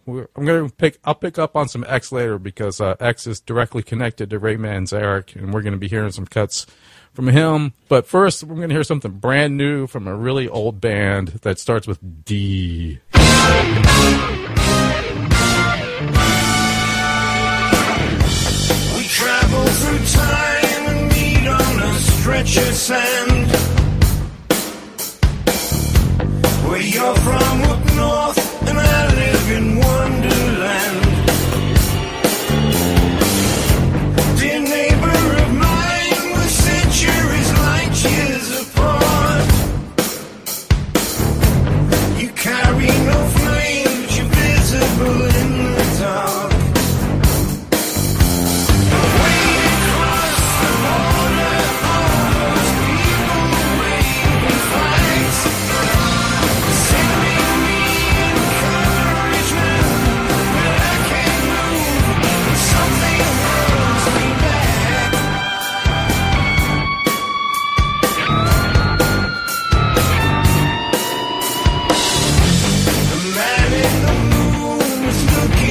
I'll pick up on some X later because X is directly connected to Ray Manzarek, and we're going to be hearing some cuts from him. But first, we're going to hear something brand new from a really old band that starts with D. We travel through time and meet on a stretch of sand. Where you're from up north and I live in Wonderland. Dear neighbor of mine, we're centuries light years apart. You carry no flame, but you're visible in the dark. Way across the border, all those people waving flags. Sending me encouragement, but I can't move. Something holds me back. The man in the moon is looking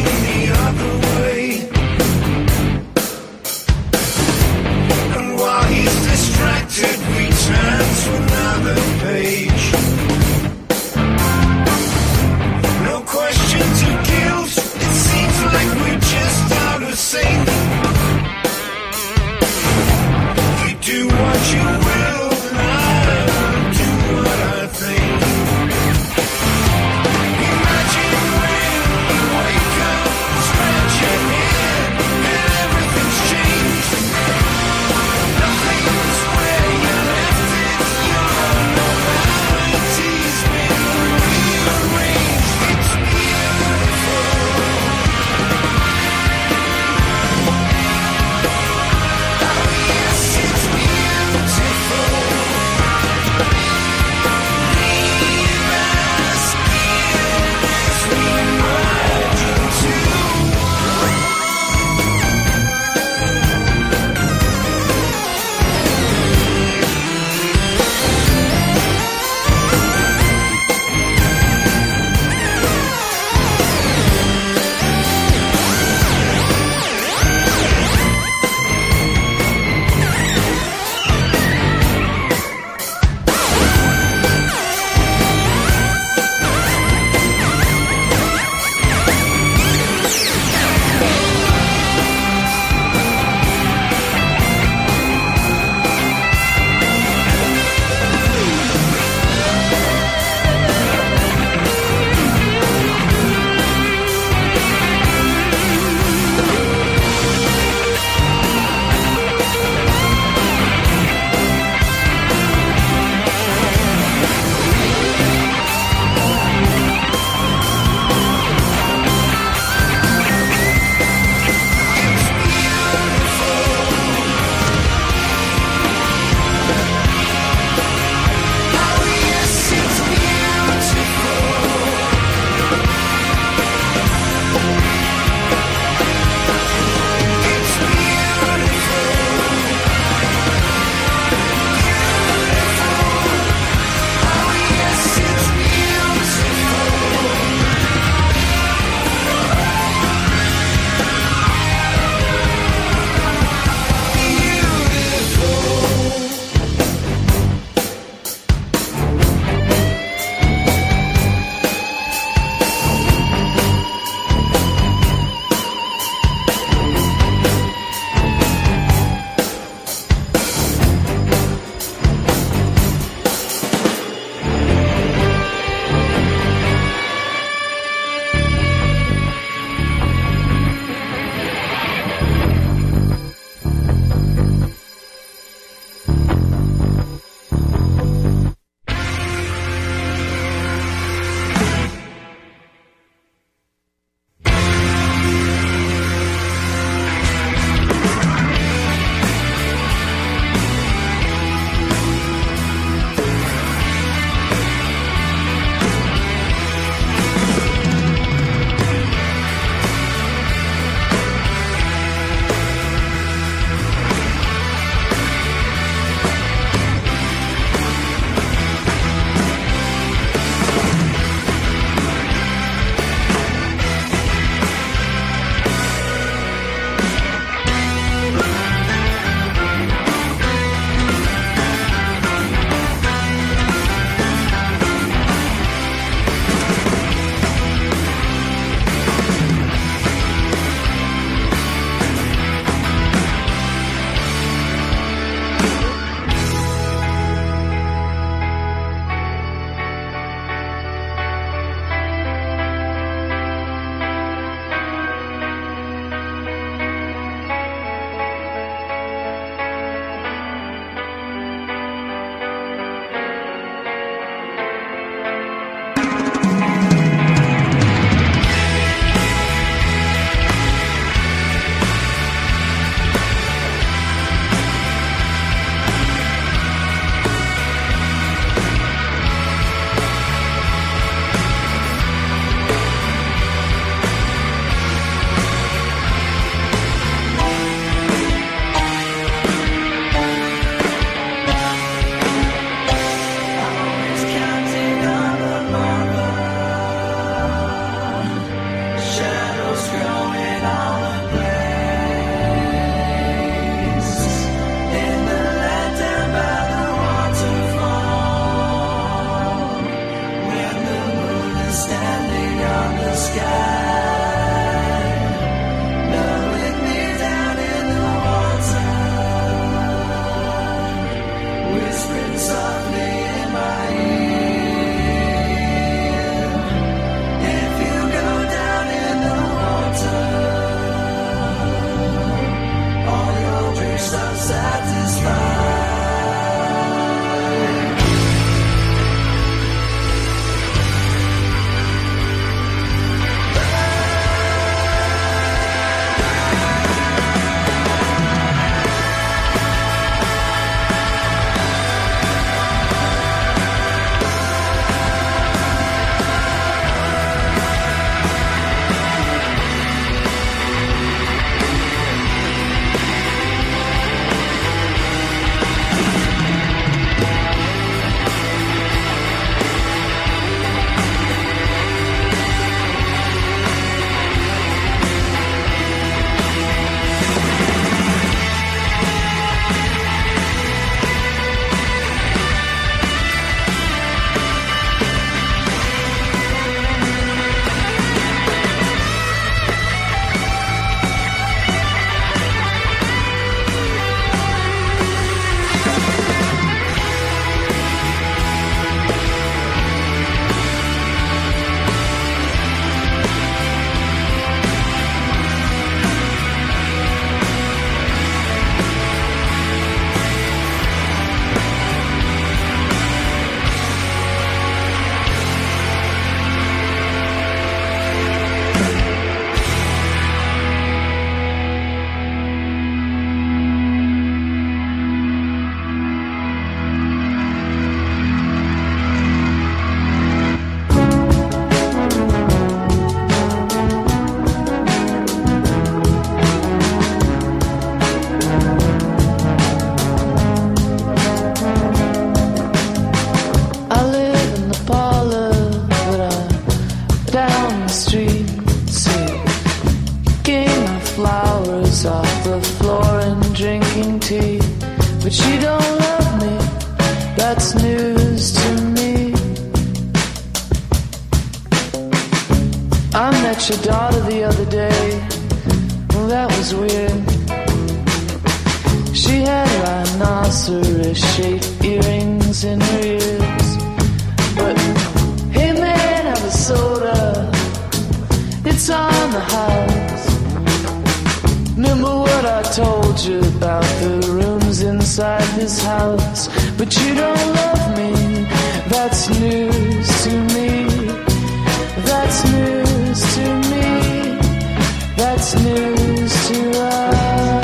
but she don't love me. That's news to me. I met your daughter the other day. Well, that was weird. She had rhinoceros-shaped earrings in her ears. But, hey man, have a soda. It's on the house. Remember what I told you about the rooms inside this house? But you don't love me. That's news to me. That's news to me. That's news to us.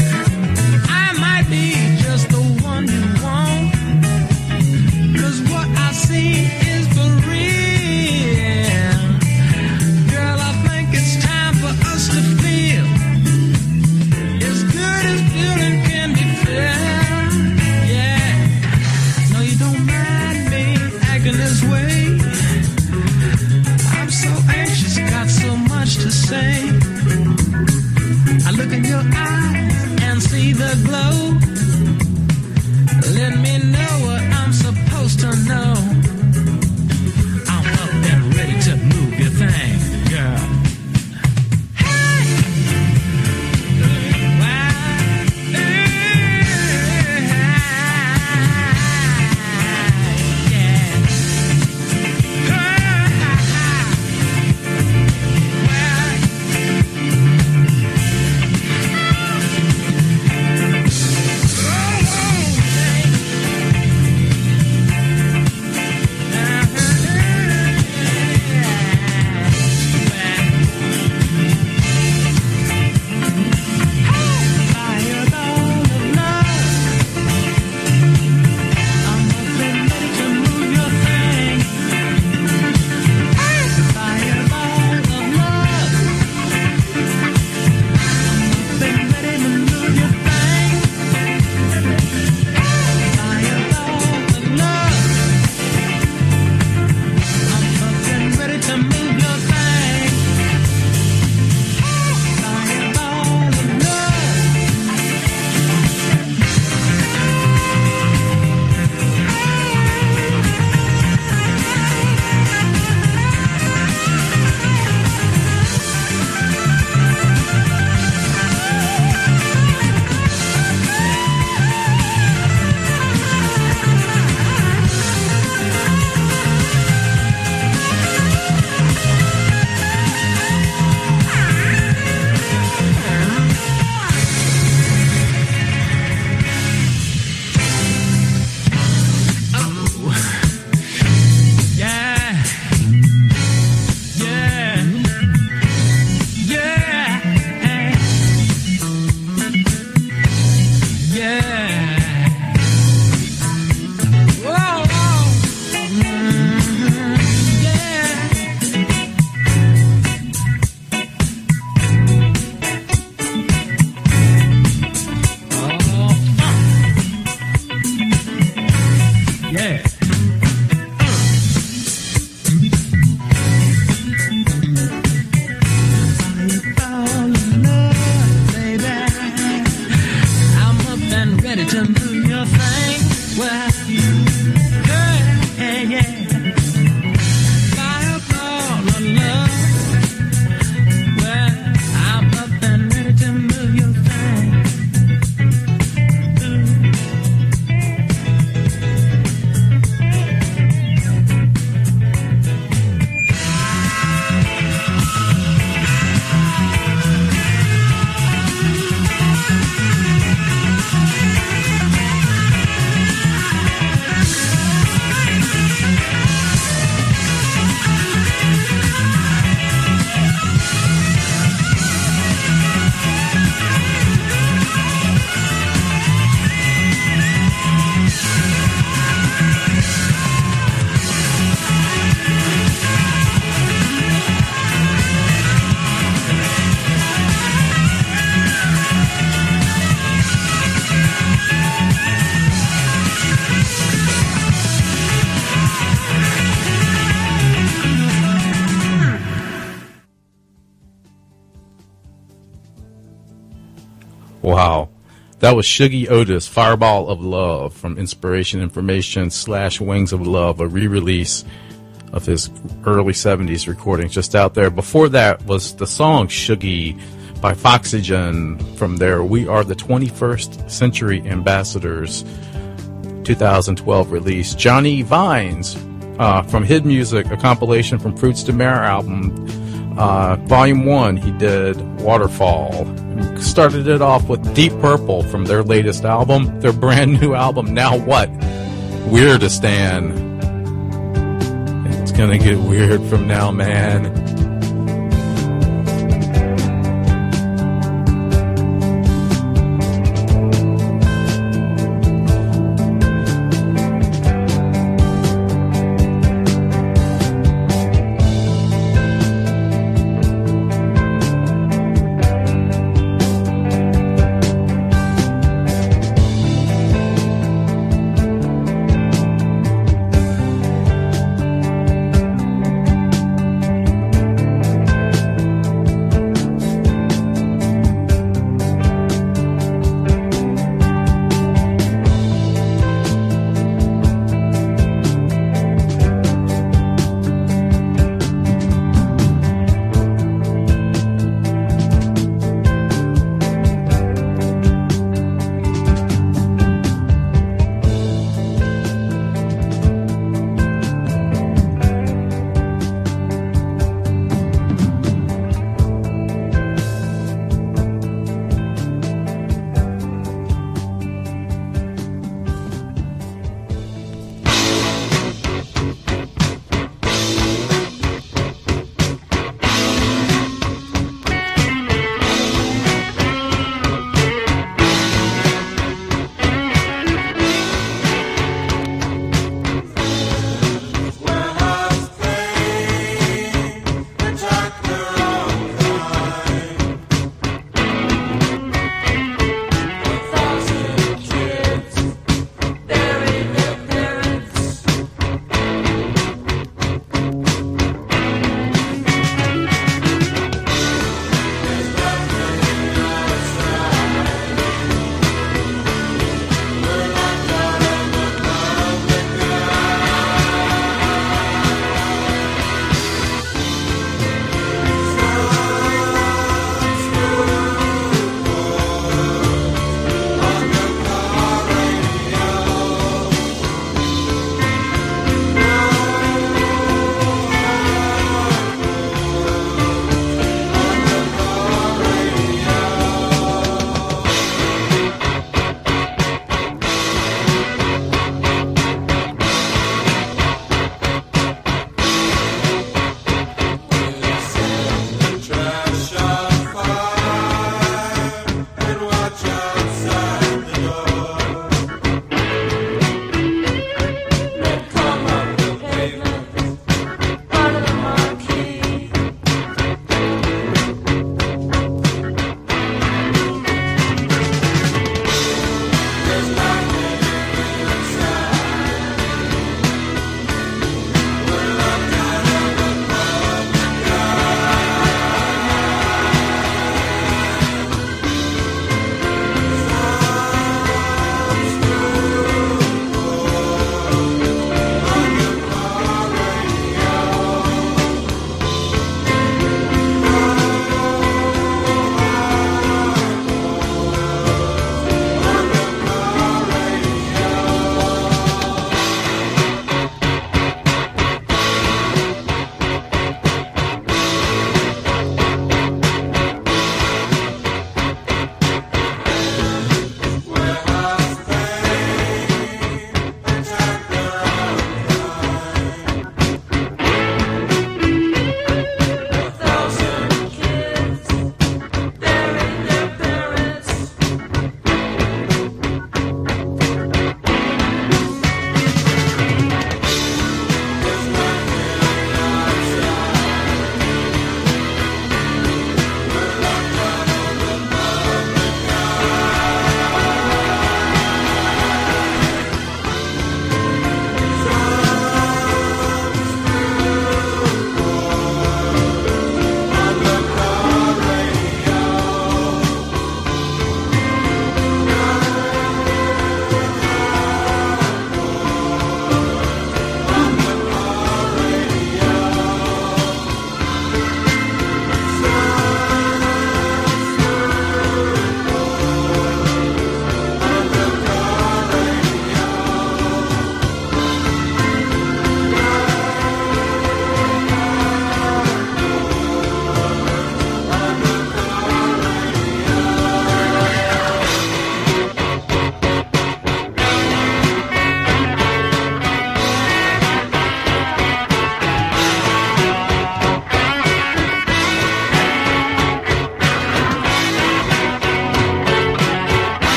What Yeah. Ready to do your thing. Well, yeah, yeah. Fireball of love. Well, I'm up and ready to move your thing. Wow. That was Shuggie Otis, Fireball of Love, from Inspiration Information / Wings of Love, a re-release of his early 70s recordings just out there. Before that was the song Shuggie by Foxygen from their We Are the 21st Century Ambassadors 2012 release. Johnny Vines from Hid Music, a compilation from Fruits to Mare album, Volume 1, he did Waterfall. Started it off with Deep Purple from their latest album, their brand new album, Now What? Weirdistan. It's gonna get weird from now, man.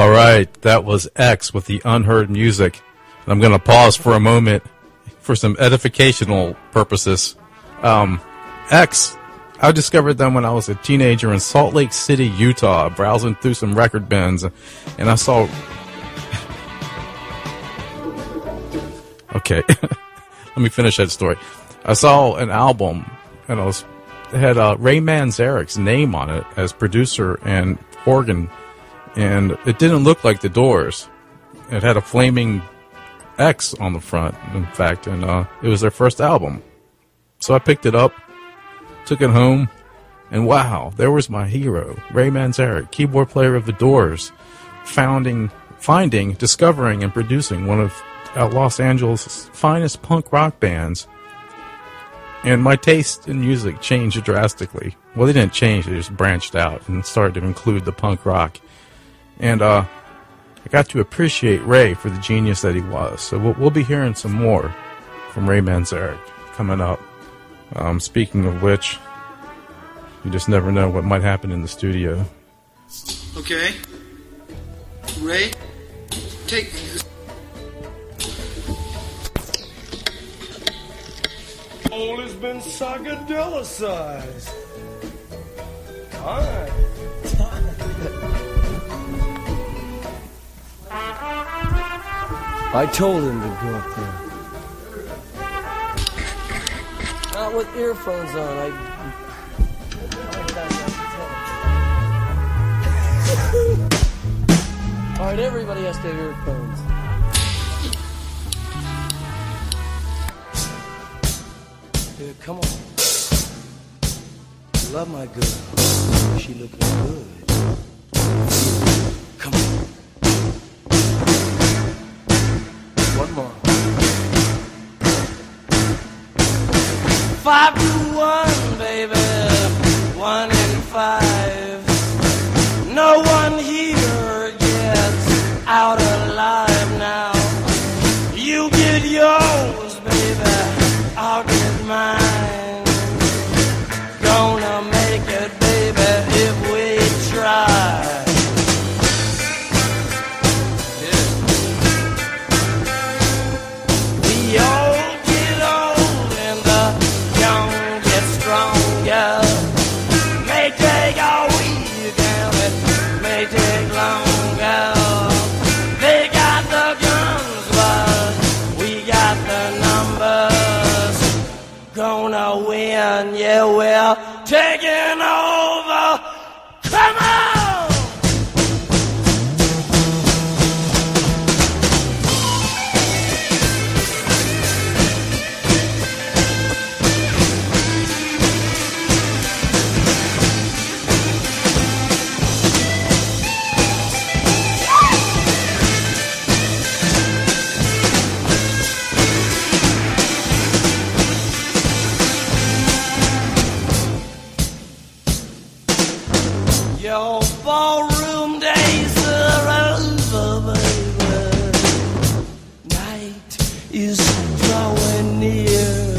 All right, that was X with the Unheard Music. And I'm going to pause for a moment for some edificational purposes. X, I discovered them when I was a teenager in Salt Lake City, Utah, browsing through some record bins, and I saw... Okay, let me finish that story. I saw an album, and it had Ray Manzarek's name on it as producer and organ, and it didn't look like the Doors. It had a flaming X on the front, in fact, and it was their first album. So I picked it up, took it home, and wow, there was my hero, Ray Manzarek, keyboard player of the Doors, finding, discovering, and producing one of Los Angeles' finest punk rock bands. And my taste in music changed drastically. Well, they didn't change, they just branched out and started to include the punk rock. And I got to appreciate Ray for the genius that he was. So we'll be hearing some more from Ray Manzarek coming up. Speaking of which, you just never know what might happen in the studio. Okay. Ray, take this. All has been psychedelicized. Time. I told him to go up there. Not with earphones on. All right, everybody has to have earphones. Here, come on. Love my girl. She looking good. Come on. One more. 5 to 1, baby. 1 in 5. No one here gets out alive now. You get yours, baby. I'll get mine. Gonna make it, baby, if we try. We all get old and the young get stronger. May take a week and it may take longer. They got the guns, but we got the numbers. Gonna win, yeah, we're taking over. Come on! Your ballroom days are over, baby. Night is drawing near.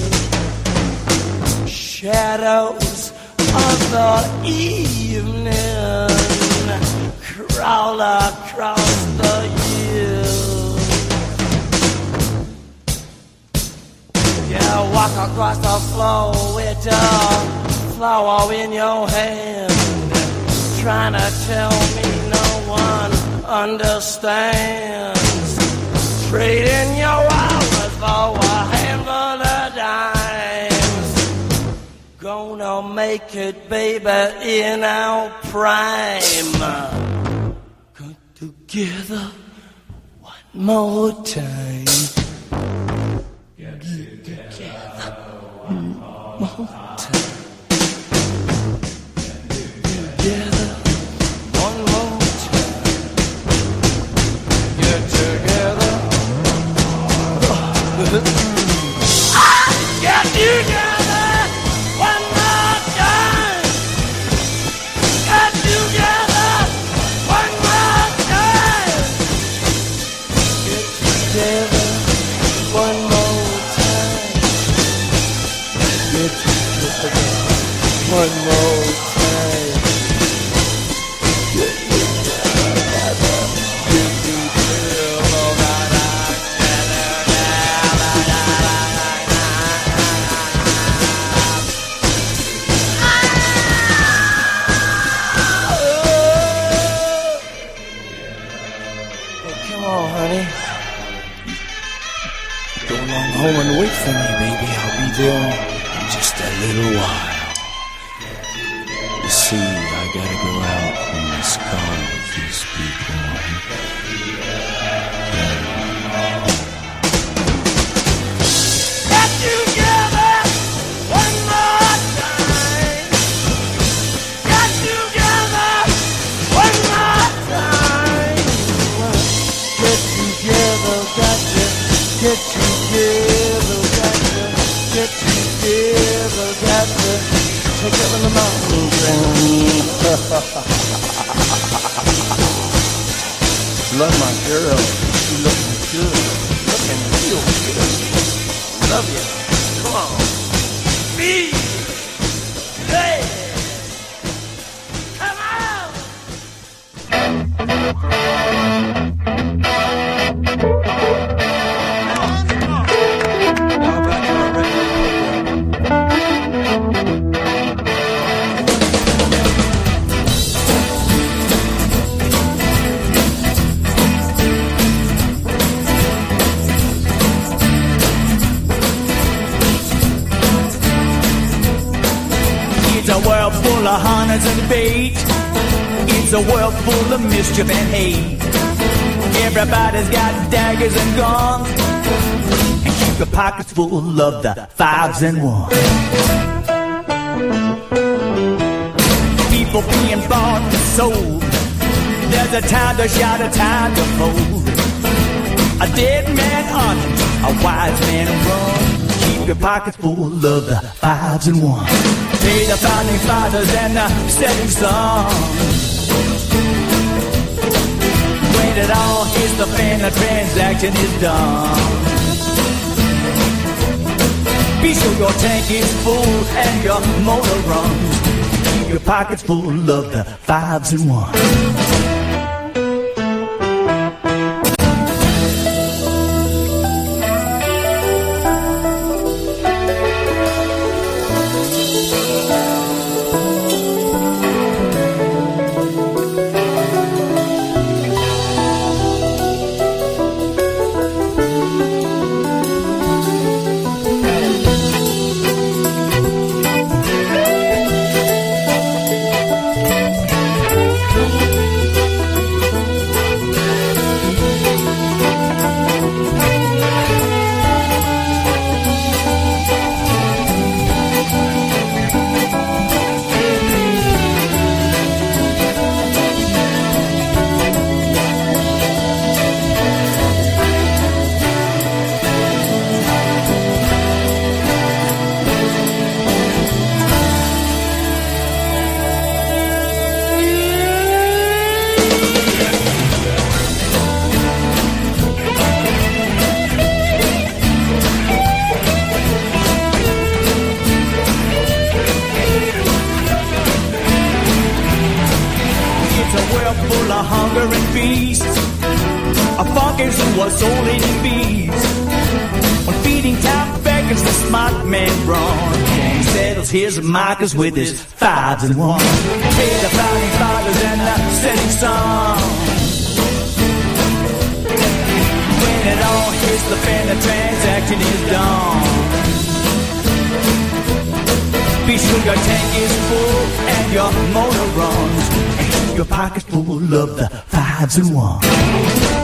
Shadows of the evening crawl across the hills. Yeah, walk across the floor with a flower in your hand. Trying to tell me no one understands. Trading your hours for a handful of dimes. Gonna make it, baby, in our prime. Come together one more time. Get together one more time. Together. One more time. Get together. Get together. One more time. Get together. One more time. Get together. One more time. Get together. One more time. dear, just a little while. You see, I gotta go out in this car with these people. Get together one more time. Get together one more time. Get together, got to get together, got to get together, got to take up in the mountains. Love my girl, she looking good, looking real good. Love you. Come on. Me. Hey. Come It's a world full of hunters and bait. It's a world full of mischief and hate. Everybody's got daggers and guns, and keep your pockets full of the 5s and 1s. People being bought and sold. There's a time to shout, a time to fold. A dead man hunts, a wise man runs. Keep your pockets full of the 5s and 1s. Pay the founding fathers and the setting sun. When it all hits the fan, the transaction is done. Be sure your tank is full and your motor runs. Keep your pockets full of the 5s and 1s. Here's Marcus with his 5s and 1s. Pay the founding fathers and the setting sun. When it all hits the fan, the transaction is done. Be sure your tank is full and your motor runs. And keep your pockets full of the 5s and 1s.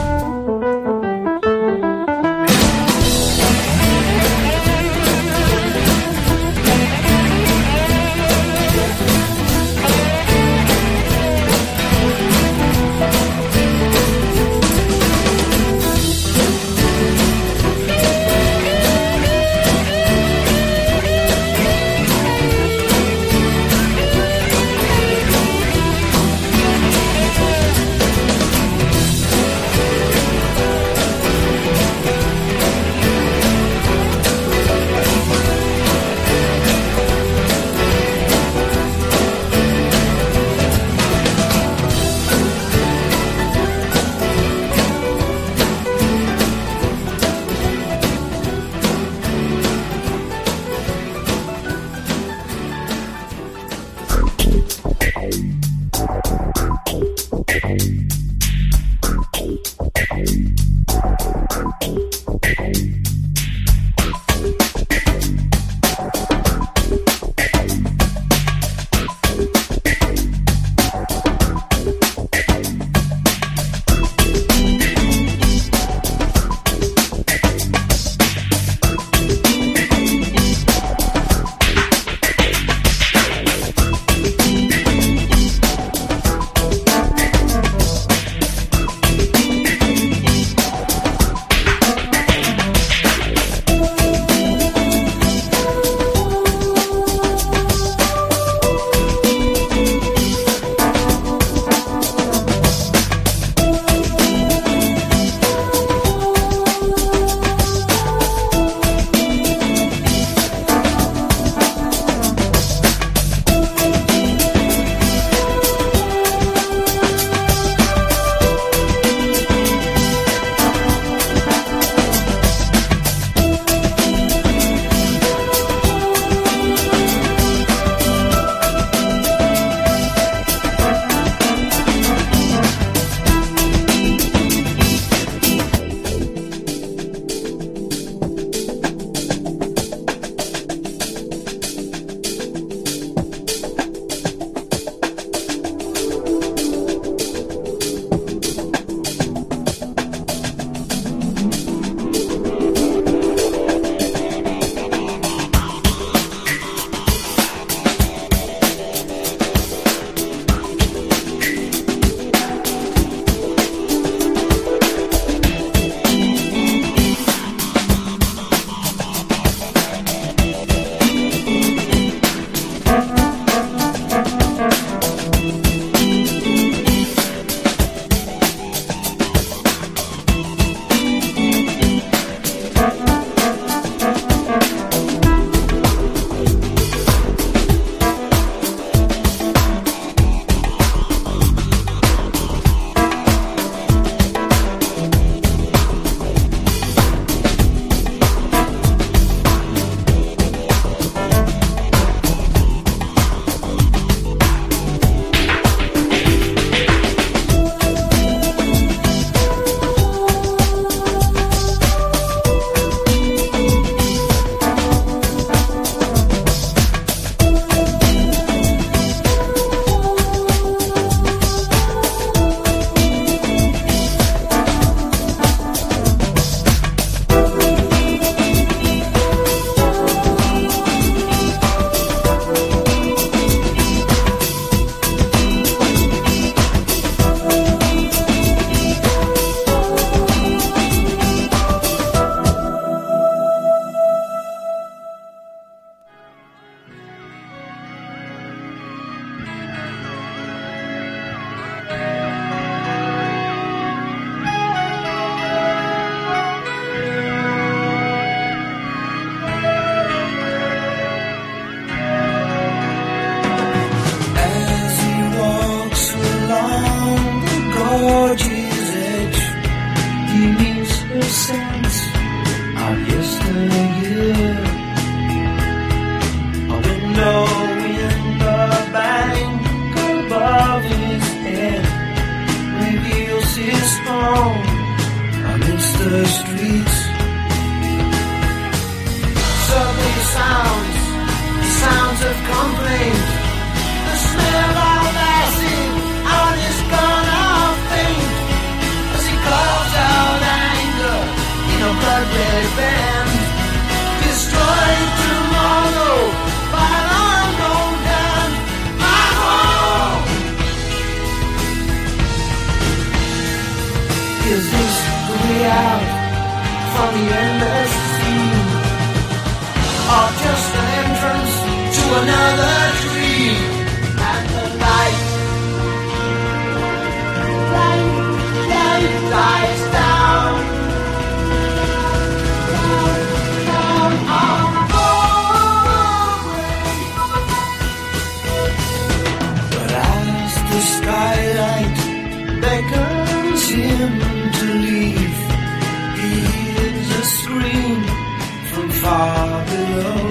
skylight beckons him to leave. He hears a scream from far below.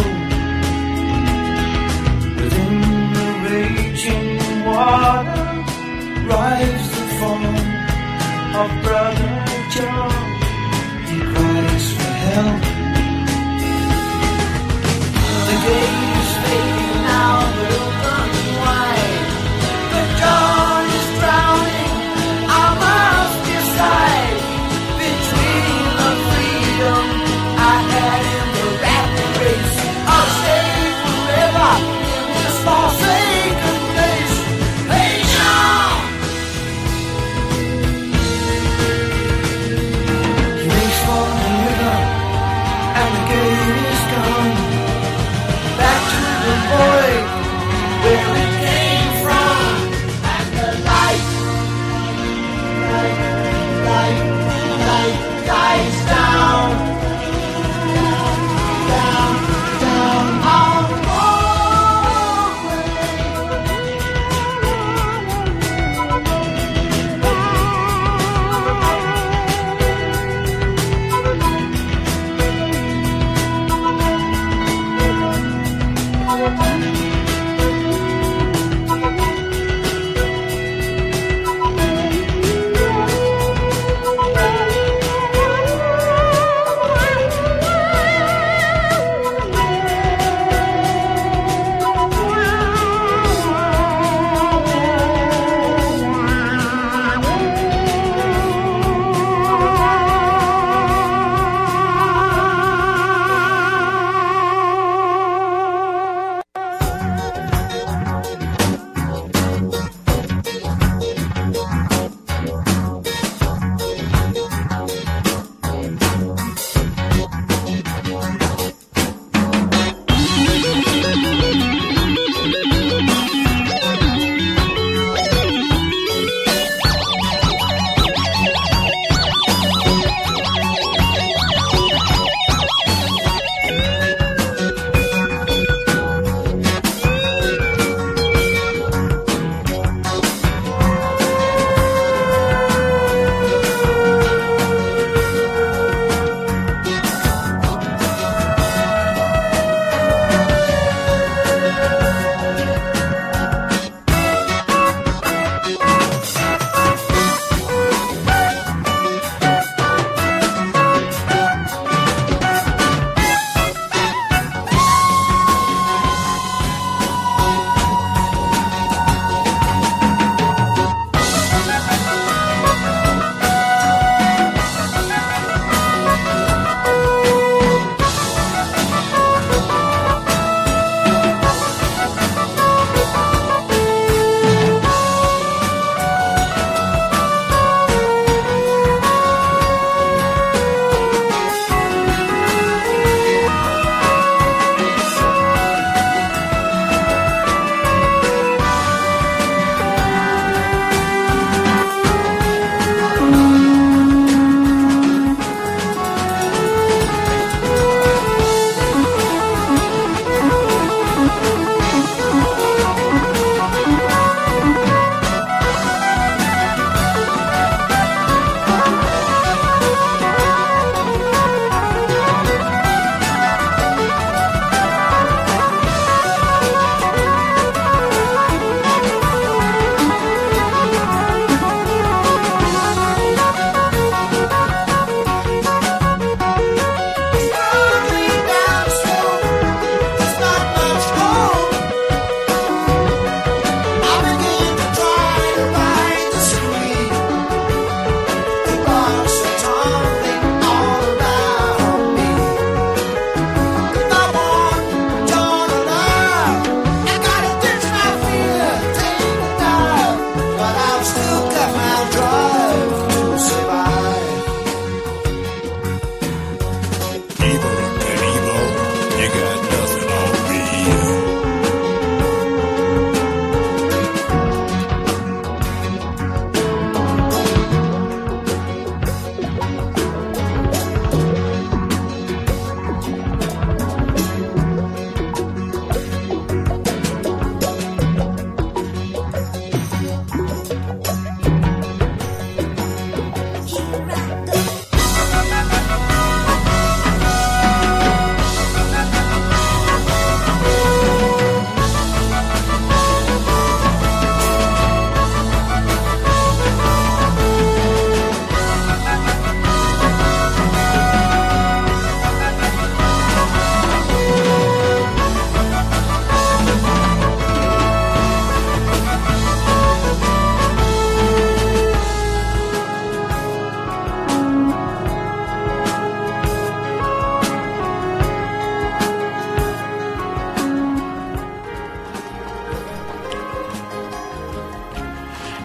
Within the raging water rides the form of Brother John. He cries for help. The gate is fading now, but open wide. But John is drowning. I must decide between the freedom I had in the rat race. I'll stay forever in this forsaken place. Hey, John! He makes for the river, and the gate is gone. Back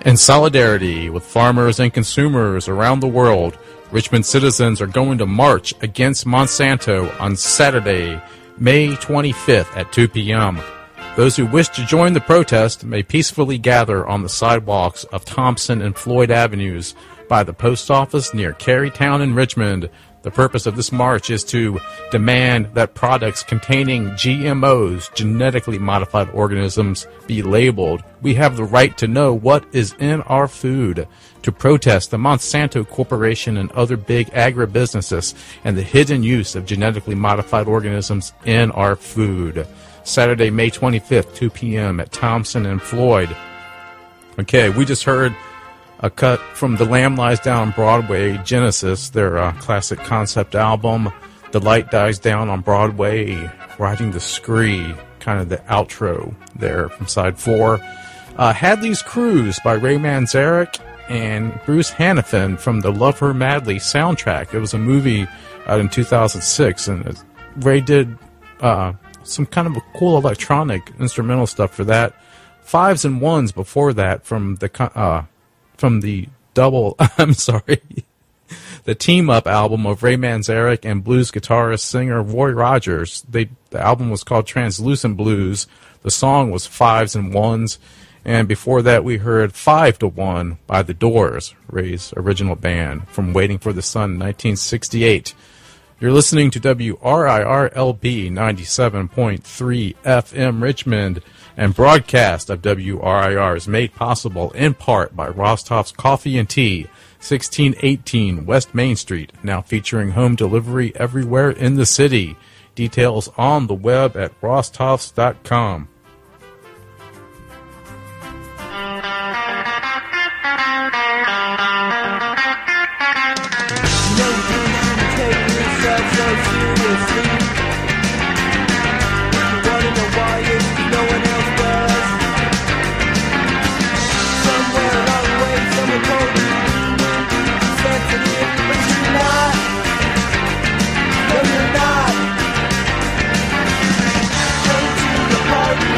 In solidarity with farmers and consumers around the world, Richmond citizens are going to march against Monsanto on Saturday, May 25th at 2 p.m. Those who wish to join the protest may peacefully gather on the sidewalks of Thompson and Floyd Avenues by the post office near Carytown in Richmond. The purpose of this march is to demand that products containing GMOs, genetically modified organisms, be labeled. We have the right to know what is in our food. To protest the Monsanto Corporation and other big agribusinesses and the hidden use of genetically modified organisms in our food. Saturday, May 25th, 2 p.m. at Thompson and Floyd. Okay, we just heard a cut from The Lamb Lies Down Broadway, Genesis, their classic concept album. The Light Dies Down on Broadway, Riding the Scree, kind of the outro there from side 4. Hadley's Cruise by Ray Manzarek and Bruce Hannafin from the Love Her Madly soundtrack. It was a movie out in 2006, and Ray did some kind of a cool electronic instrumental stuff for that. Fives and Ones before that from the the team-up album of Ray Manzarek and blues guitarist singer Roy Rogers. The album was called Translucent Blues. The song was Fives and Ones. And before that, we heard 5 to 1 by The Doors, Ray's original band, from Waiting for the Sun in 1968. You're listening to WRIR-LB 97.3 FM Richmond, and broadcast of WRIR is made possible in part by Rostof's Coffee and Tea, 1618 West Main Street, now featuring home delivery everywhere in the city. Details on the web at rostofs.com. Party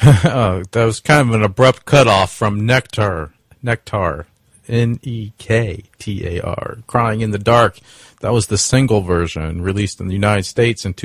That was kind of an abrupt cutoff from Nectar, Nektar, Crying in the Dark. That was the single version released in the United States in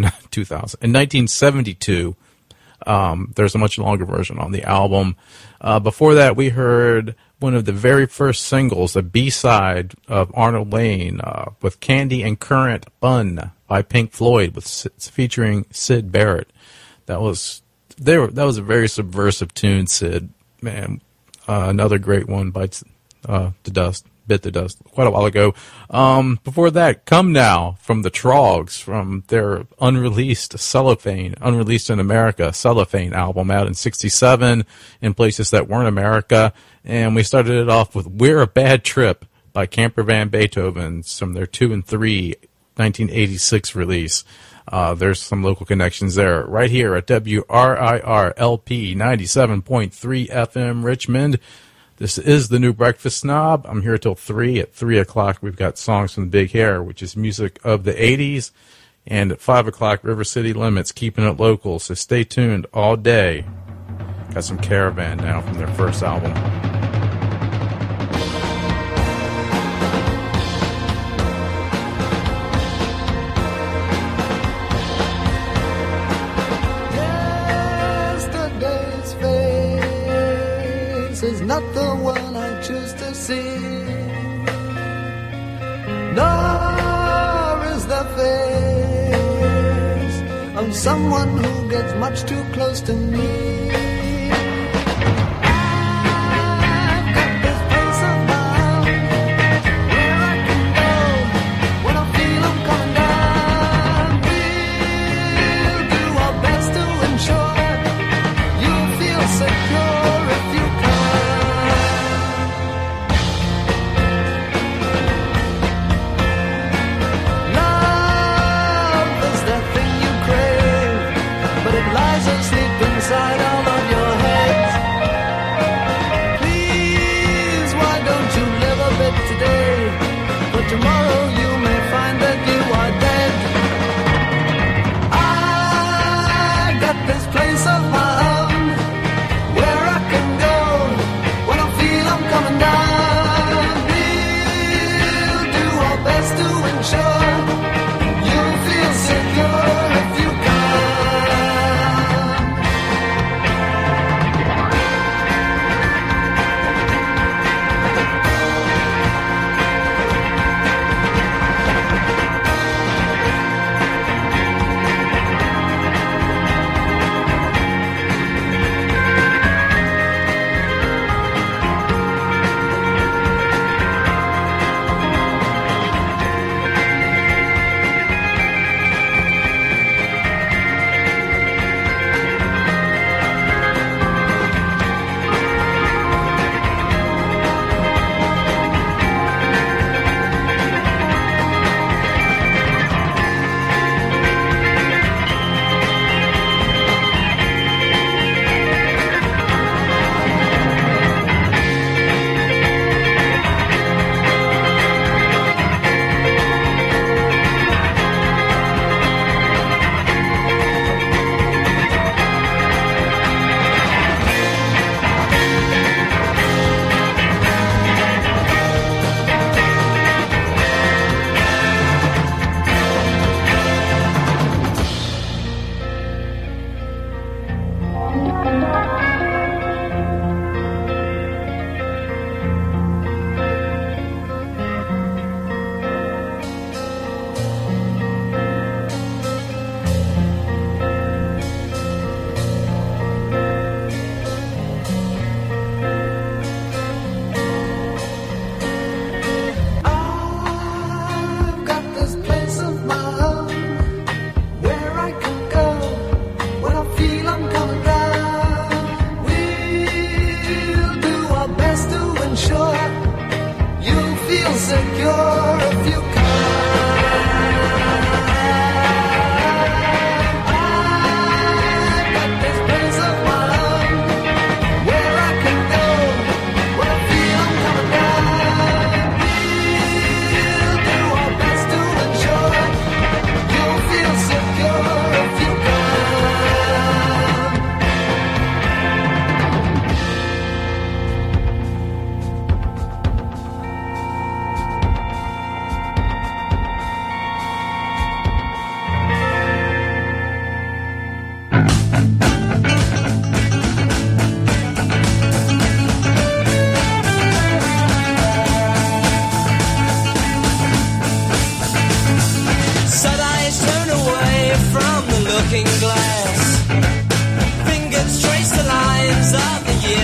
1972. There's a much longer version on the album. Before that, we heard one of the very first singles, a B-side of Arnold Layne, with Candy and Current Bun by Pink Floyd, featuring Syd Barrett. That was a very subversive tune, Sid. Man, another great one, Bit the Dust, quite a while ago. Before that, Come Now from the Trogs, from their unreleased in America, Cellophane album out in 1967 in places that weren't America. And we started it off with We're a Bad Trip by Camper Van Beethoven from their 2 and 3 1986 release. There's some local connections there. Right here at WRIR LP 97.3 FM Richmond. This is the New Breakfast Snob. I'm here till 3. At 3 o'clock, we've got Songs from the Big Hair, which is music of the 80s. And at 5 o'clock, River City Limits, keeping it local. So stay tuned all day. Got some Caravan now from their first album. Is not the one I choose to see, nor is the face of someone who gets much too close to me. I've got this place of mine where I can go when I feel I'm coming down. We'll do our best to ensure you'll feel secure if you can. Lies asleep inside all the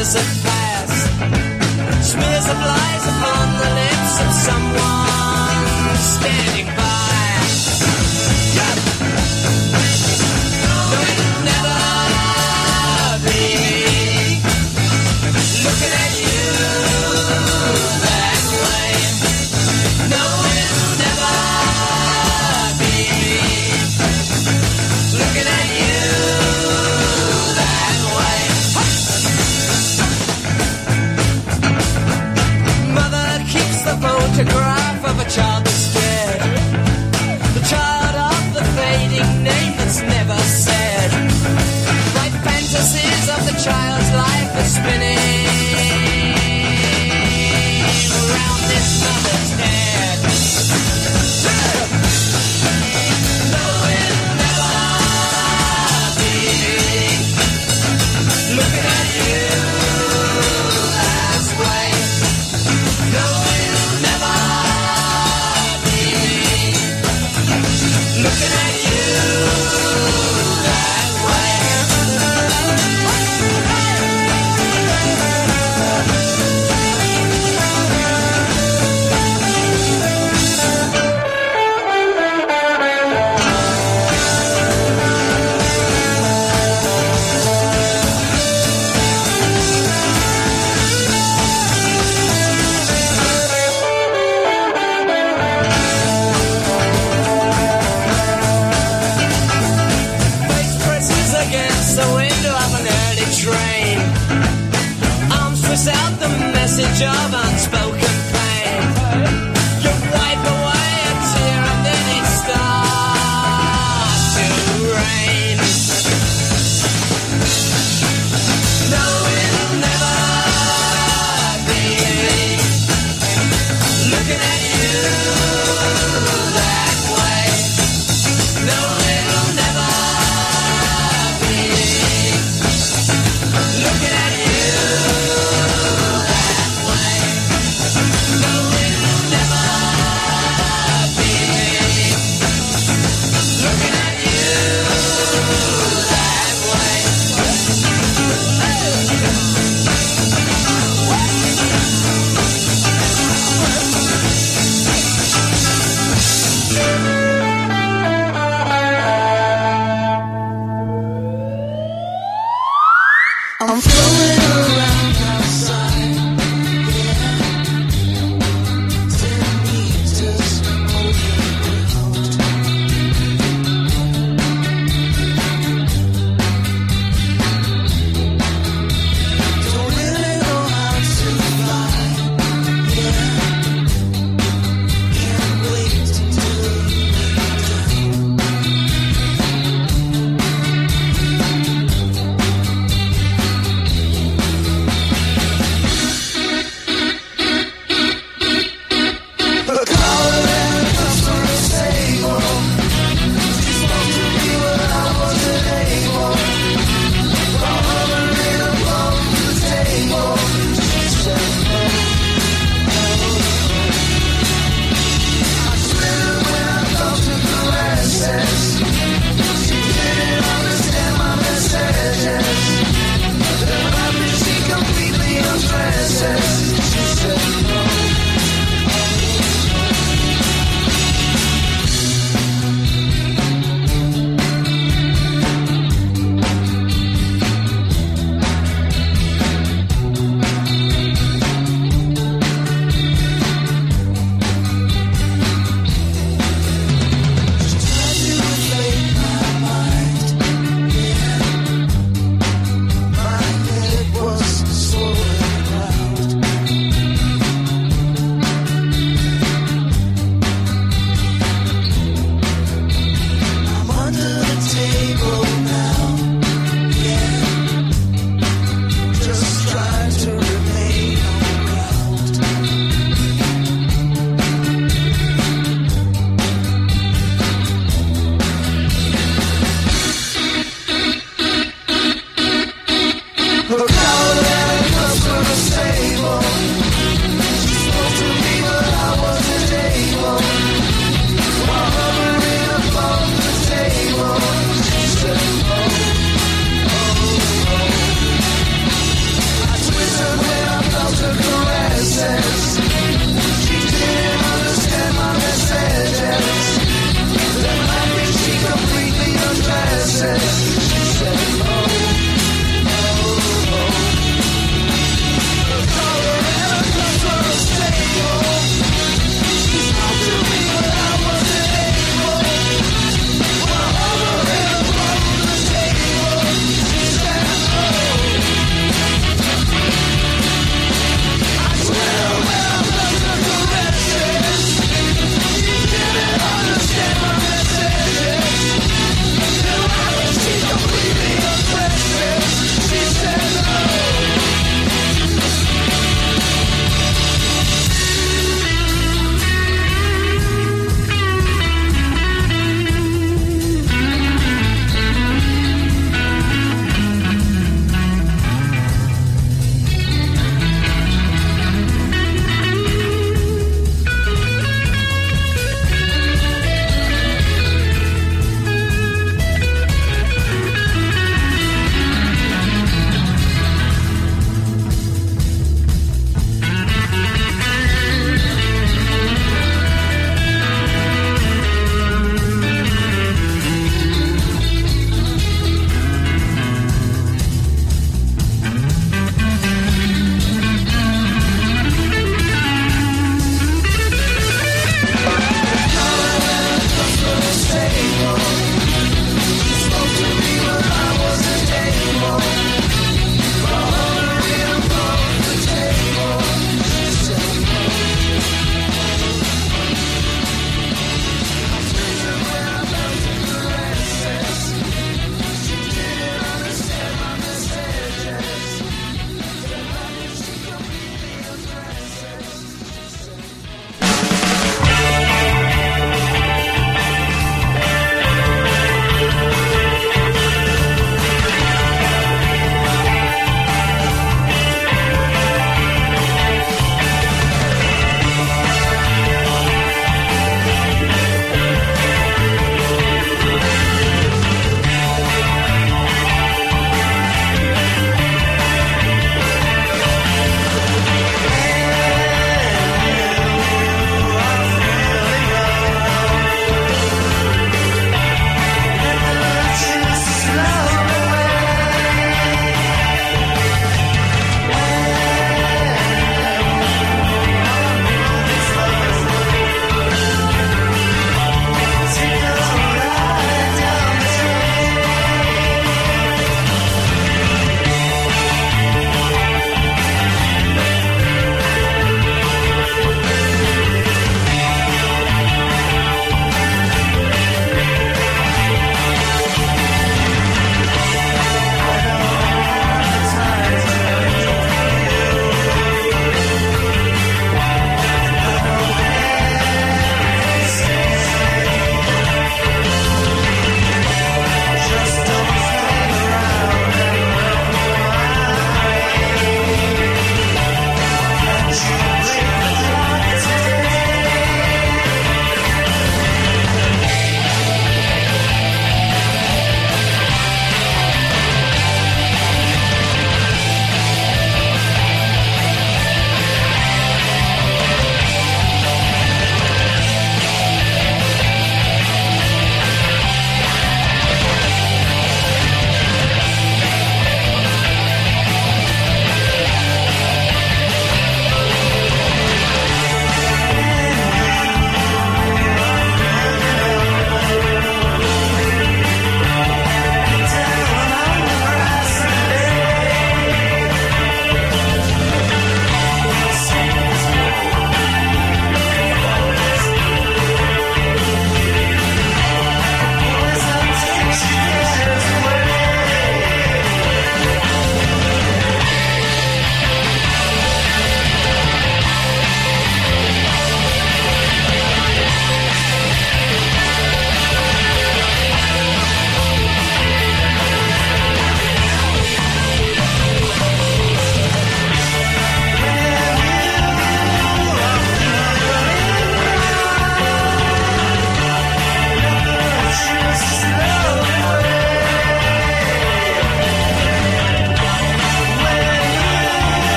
years have passed. Smears of lies upon the lips of someone standing by. No, it'll never be looking at you that way. No, it'll never be looking at you that way. Mother keeps the photograph of a child that's dead. The child of the fading name that's never said. Bright fantasies of the child's life are spinning around this mother's head. No, it'll never be looking at you that way. No, it'll never be looking at you that way. Face presses against the window of an early train. Arms twist out the message of unspoken pain. You wipe away a tear and then it starts to rain. No, it'll never be looking at you that way. No, it'll never be looking at you that way. No, it'll never be looking at you that way. I'm floating around outside. 10 meters overground. Don't really know how to fly. Yeah, can't wait till you're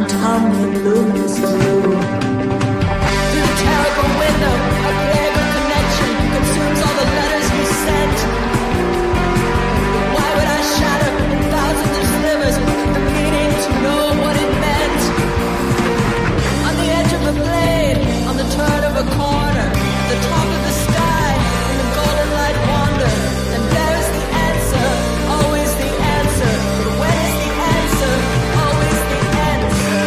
untumbling luminous blue. Through the terrible window, a plague of connection consumes all the letters you sent. Why would I shatter in thousands of slivers the meaning to know what it meant? On the edge of a blade, on the turn of a corner, the top of the sky, in the golden light wander, and there is the answer, always the answer. But when is the answer? Always the answer.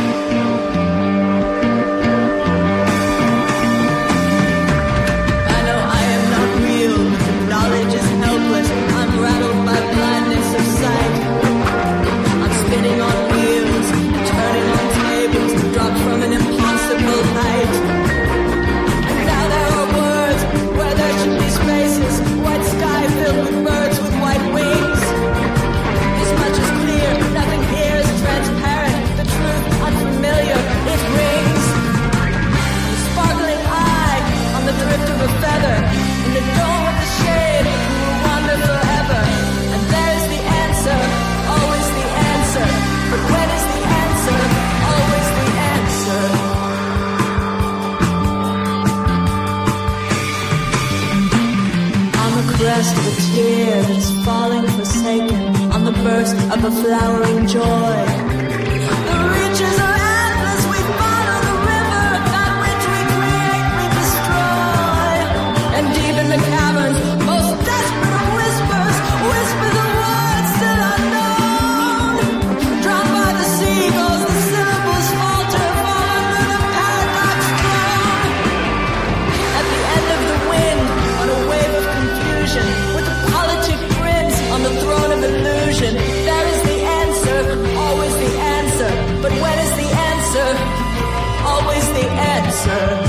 I know I am not real, knowledge is helpless. I'm rattled by blindness of sight. I'm spinning on wheels, turning on tables, dropped from an impossible height. And now there are words where there should be spaces, white sky filled with birds with white wings. As much is clear, nothing here is transparent. The truth unfamiliar, it rings. The sparkling eye on the drift of a feather, in the dome of the shade, who will wander forever. And there is the answer, always the answer. But when is the answer? Always the answer. On the crest of a tear that's falling forsaken, on the burst of a flowering joy. The reaches are endless, we follow the river, that which we create, we destroy. And deep in the caverns, most desperate of whispers, whisper the words still unknown. Drowned by the seagulls, the syllables falter, fall under the paradox throne. At the end of the wind, on a wave of confusion, with the politic prince on the throne of illusion, there is the answer, always the answer. But when is the answer? Always the answer.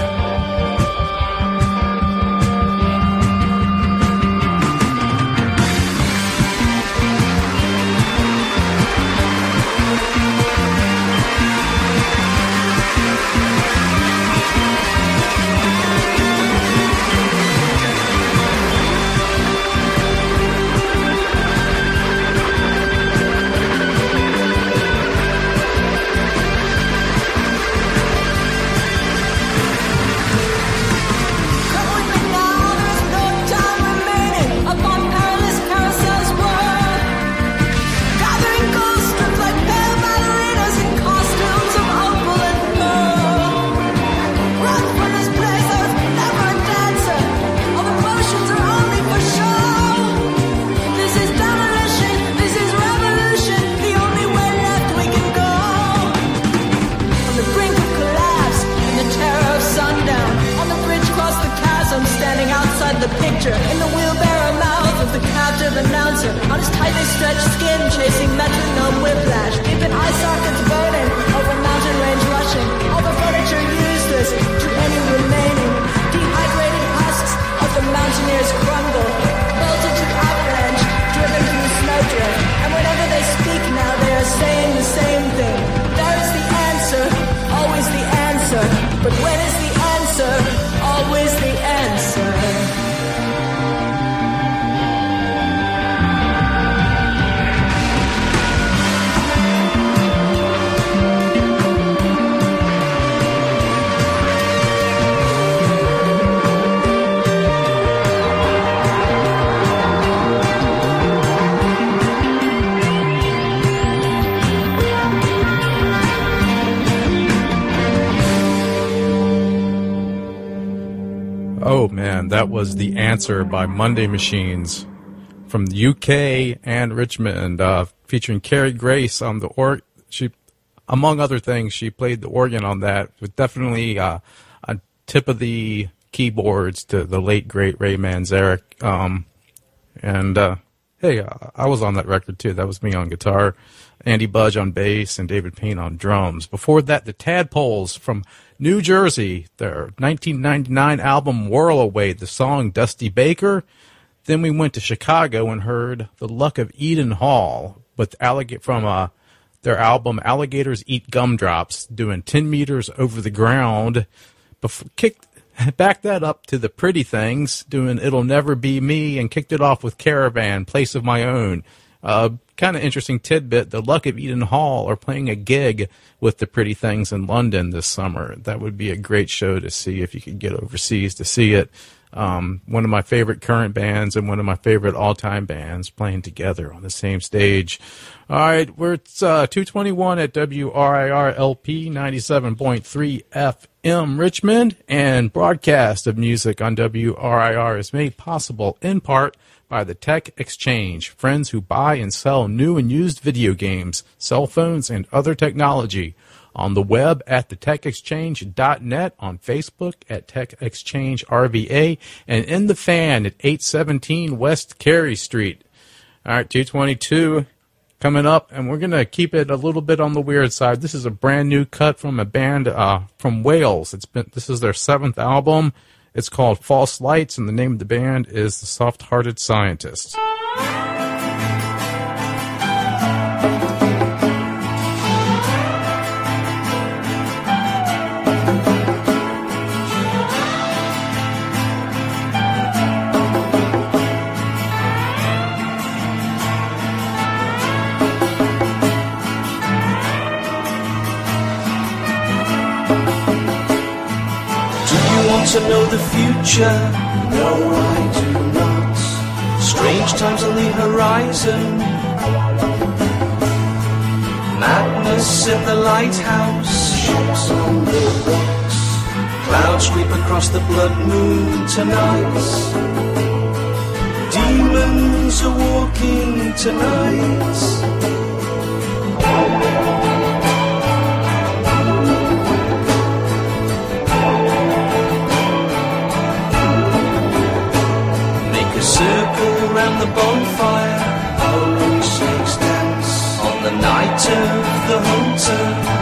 Come with me now, there's no time remaining upon perilous carousels whirl. Gathering gold strips like pale ballerinas in costumes of opal and pearl. Run from this place, there's never a dancer. All the motions are only for show. This is demolition, this is revolution, the only way left we can go. On the brink of collapse, in the terror of sundown, on the bridge across the chasm, standing outside the picture, in the wheelbarrow mouth of the captive announcer, on his tightly stretched skin, chasing metronome whiplash, deep in eye sockets burning, over mountain range rushing, all the furniture useless to any remaining, dehydrated husks of the mountaineers crumble, bolted to avalanche, driven from the snowdrift, and whenever they speak now, they are saying the same thing. There is the answer, always the answer. But when is the answer? Always the answer. Oh man, that was The Answer by Monday Machines from the UK and Richmond, featuring Carrie Grace on the she, among other things, she played the organ on that. With definitely a tip of the keyboards to the late great Ray Manzarek. Hey, I was on that record too. That was me on guitar, Andy Budge on bass, and David Payne on drums. Before that, the Tadpoles from New Jersey, their 1999 album Whirl Away, the song Dusty Baker. Then we went to Chicago and heard The Luck of Eden Hall from their album Alligators Eat Gumdrops, doing 10 meters over the ground. Backed that up to the Pretty Things, doing It'll Never Be Me, and kicked it off with Caravan, Place of My Own. Kind of interesting tidbit, the Luck of Eden Hall are playing a gig with the Pretty Things in London this summer. That would be a great show to see if you could get overseas to see it. One of my favorite current bands and one of my favorite all-time bands playing together on the same stage. All right, we're 221 at WRIR LP 97.3 FM Richmond, and broadcast of music on WRIR is made possible in part by the Tech Exchange, friends who buy and sell new and used video games, cell phones, and other technology. On the web at thetechexchange.net, on Facebook at Tech Exchange RVA, and in the fan at 817 West Carey Street. All right, 222 coming up, and we're going to keep it a little bit on the weird side. This is a brand new cut from a band from Wales. This is their 7th album. It's called False Lights, and the name of the band is The Soft-Hearted Scientists. To know the future? No, I do not. Strange times on the horizon. Madness at the lighthouse. Ships on the rocks. Clouds sweep across the blood moon tonight. Demons are walking tonight. Circle round the bonfire, holy snakes dance on the night of the hunter.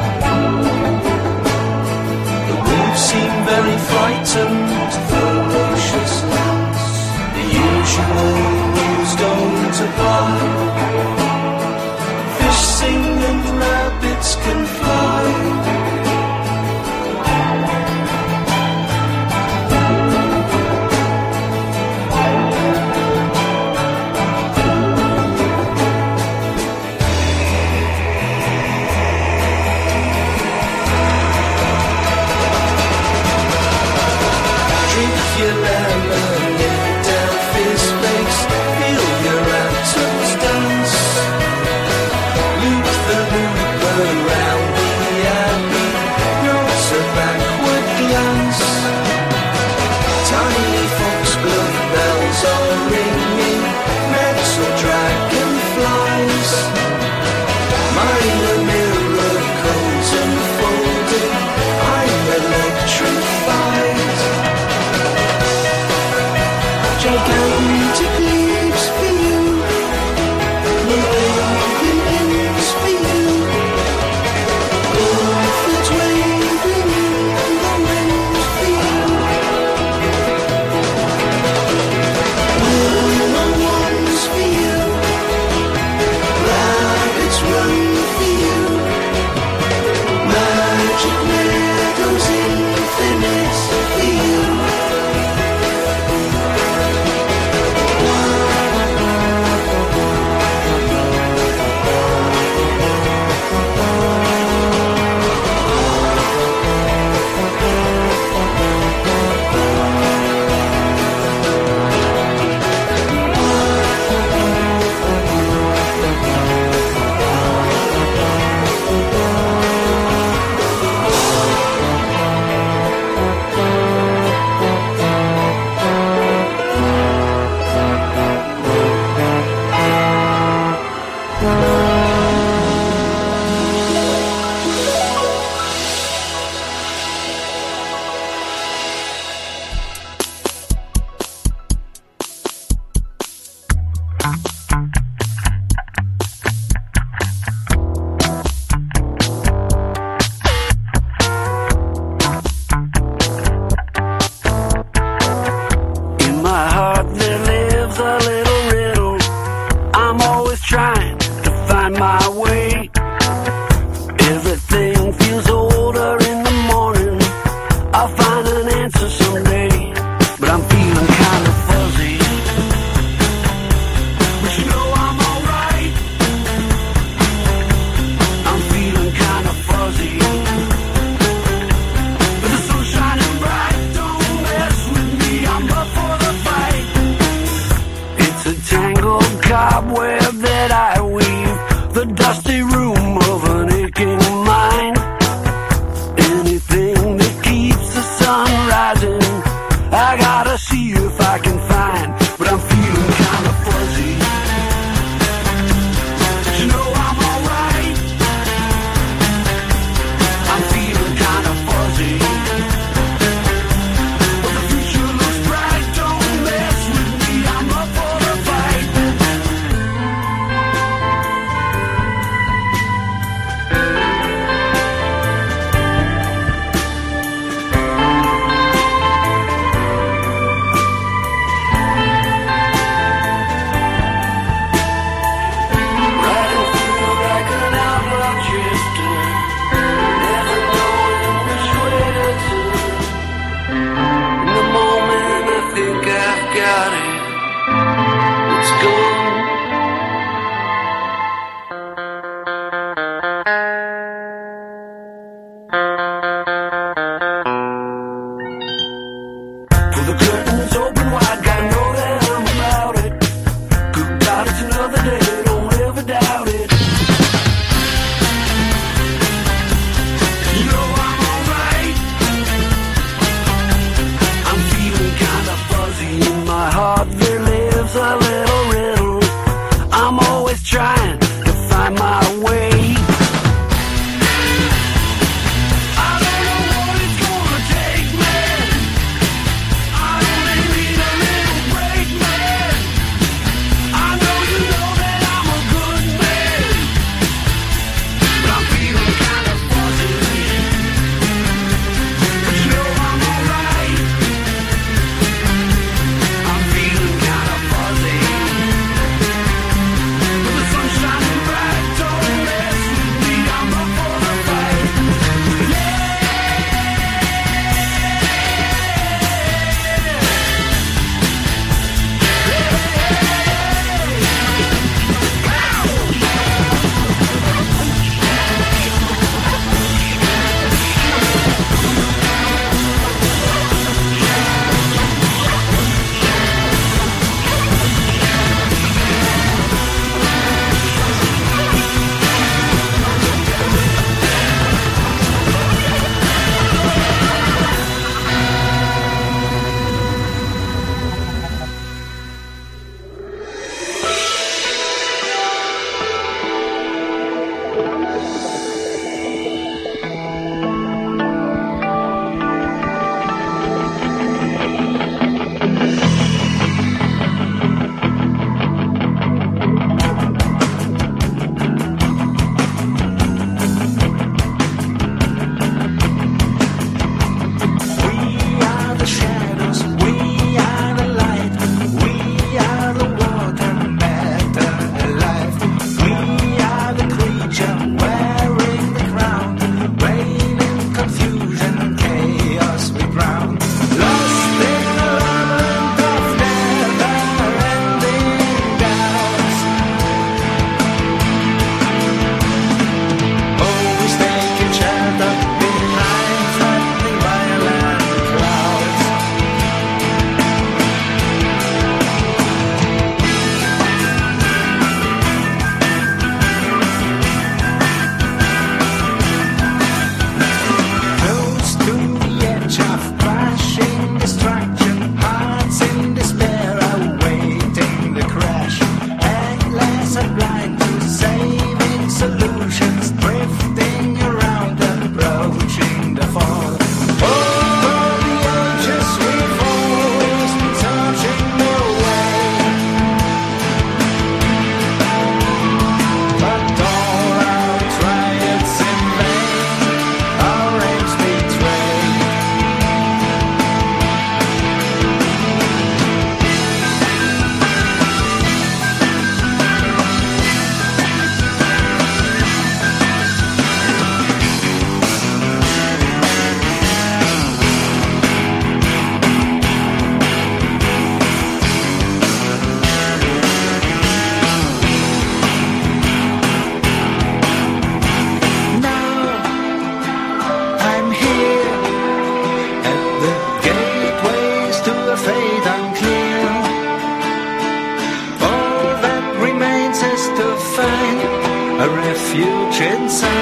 The wolves seem very frightened, ferocious lambs. The usual rules don't apply.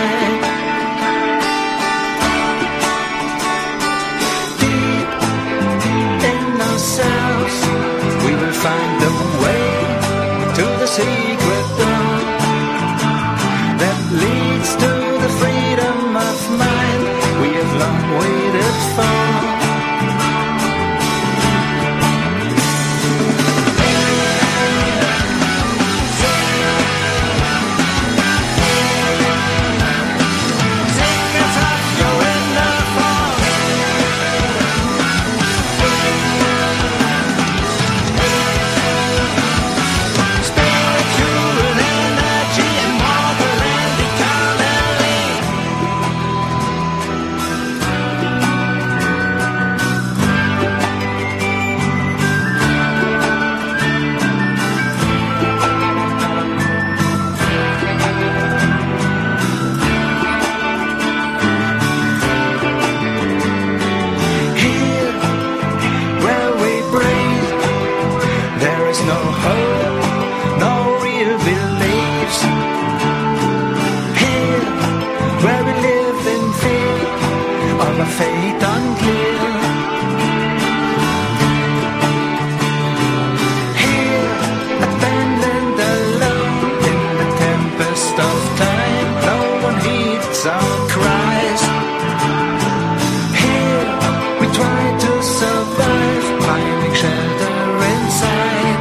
night. Deep in ourselves, we will find the way to the secret door that leads to the freedom of mind we have long waited for. Fate unclear. Here, abandoned alone in the tempest of time, no one heeds our cries. Here, we try to survive, finding shelter inside.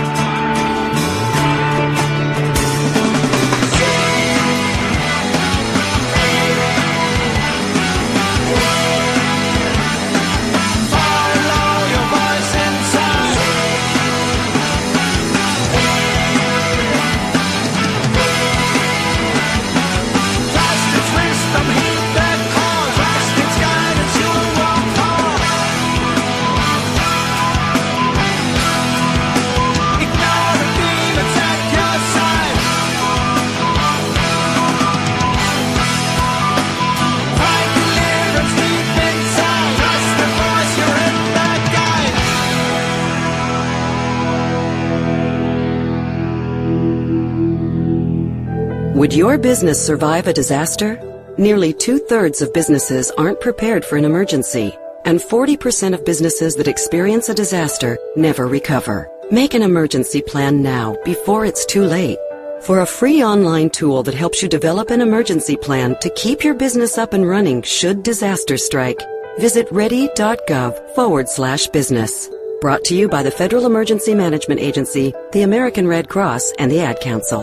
Would your business survive a disaster? Nearly 2/3 of businesses aren't prepared for an emergency, and 40% of businesses that experience a disaster never recover. Make an emergency plan now, before it's too late. For a free online tool that helps you develop an emergency plan to keep your business up and running should disaster strike, visit ready.gov/business. Brought to you by the Federal Emergency Management Agency, the American Red Cross, and the Ad Council.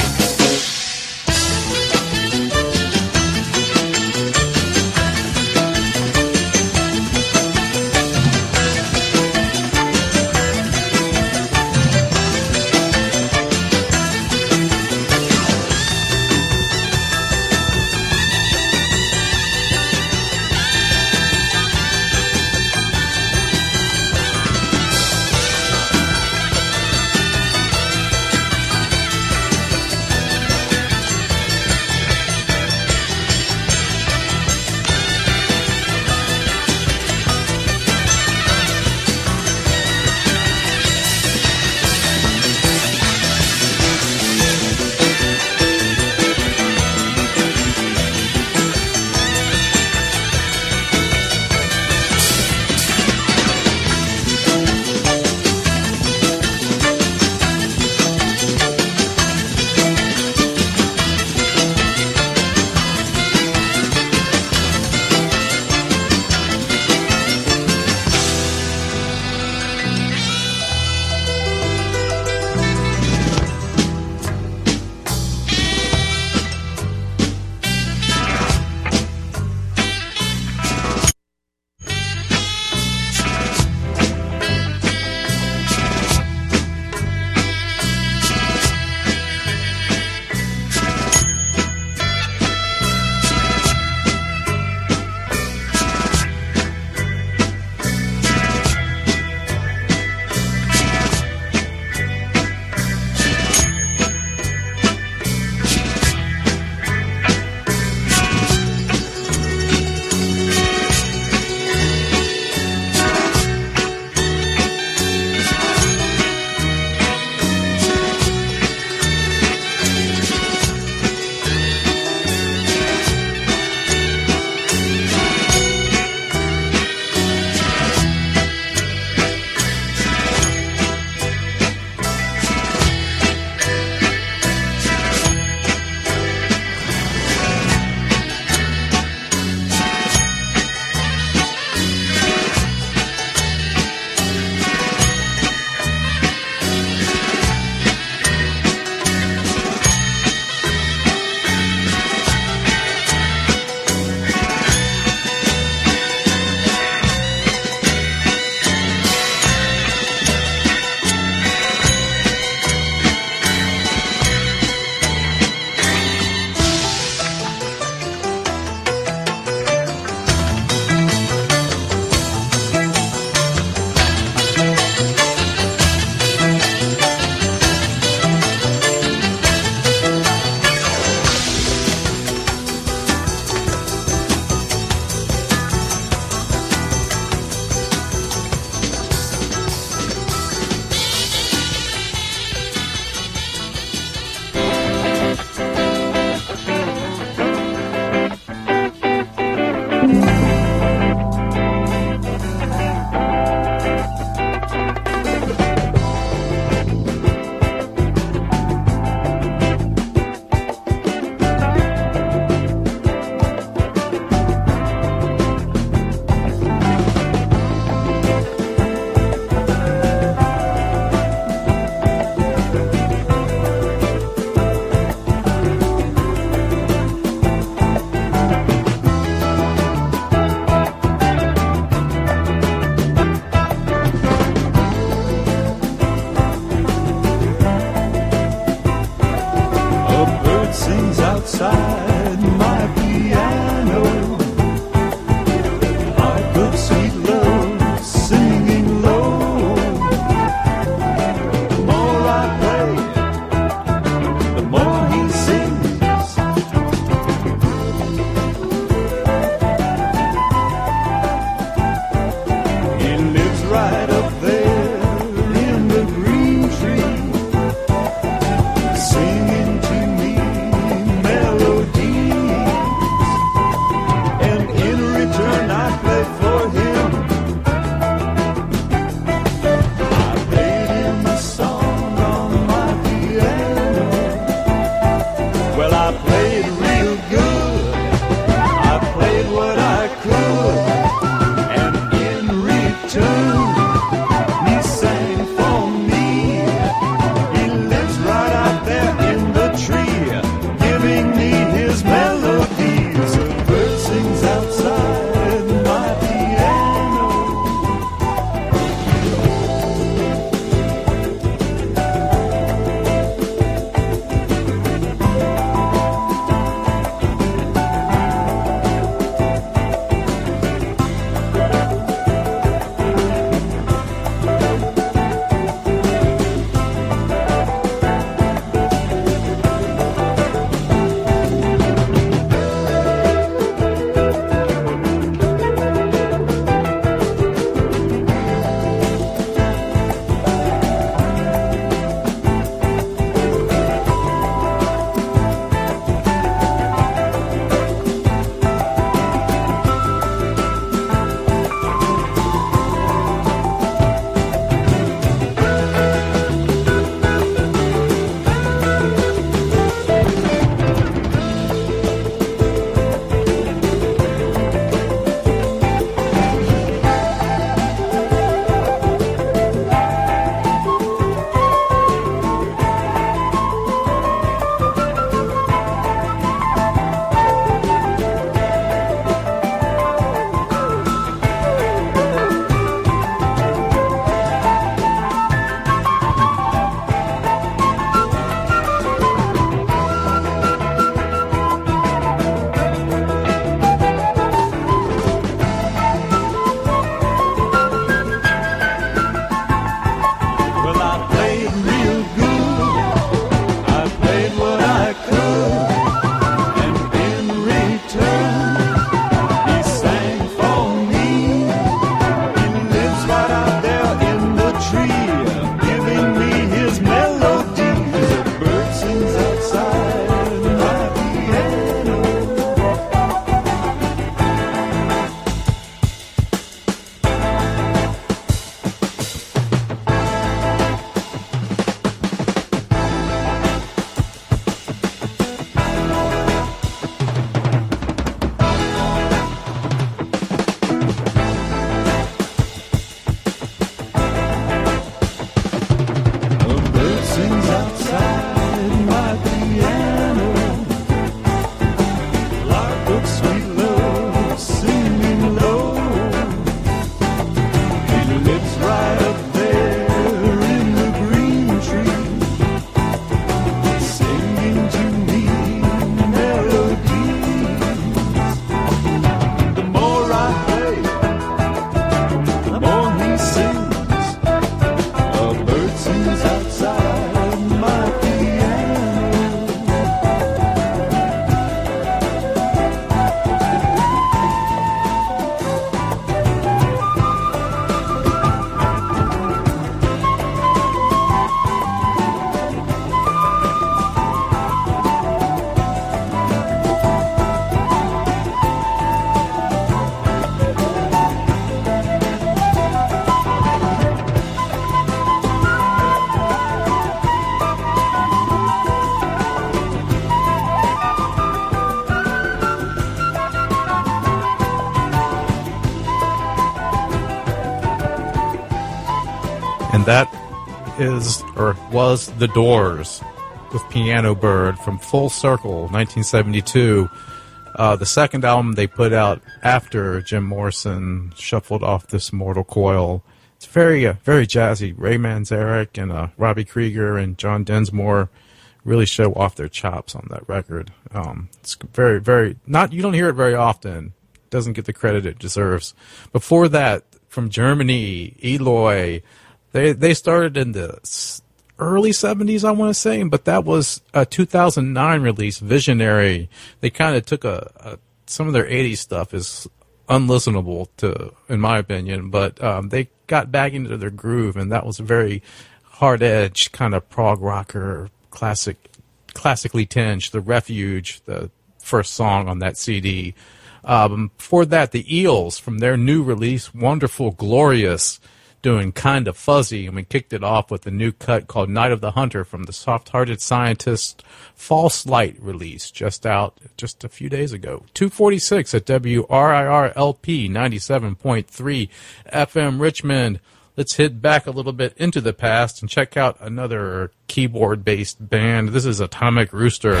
that is, or was, The Doors with Piano Bird from Full Circle, 1972. The second album they put out after Jim Morrison shuffled off this mortal coil. It's very jazzy. Ray Manzarek and Robbie Krieger and John Densmore really show off their chops on that record. It's very, very not. You don't hear it very often. It doesn't get the credit it deserves. Before that, from Germany, Eloy. They started in the early 70s, I want to say, but that was a 2009 release, Visionary. They kind of took some of their 80s stuff is unlistenable in my opinion, but they got back into their groove, and that was a very hard edge kind of prog rocker, classically tinged. The Refuge, the first song on that CD. Before that, the Eels from their new release, Wonderful Glorious, doing Kind of Fuzzy, and we kicked it off with a new cut called Night of the Hunter from the Soft-Hearted Scientist False Light release, just out just a few days ago. 246 at WRIR-LP 97.3 FM Richmond. Let's hit back a little bit into the past and check out another keyboard-based band. This is Atomic Rooster.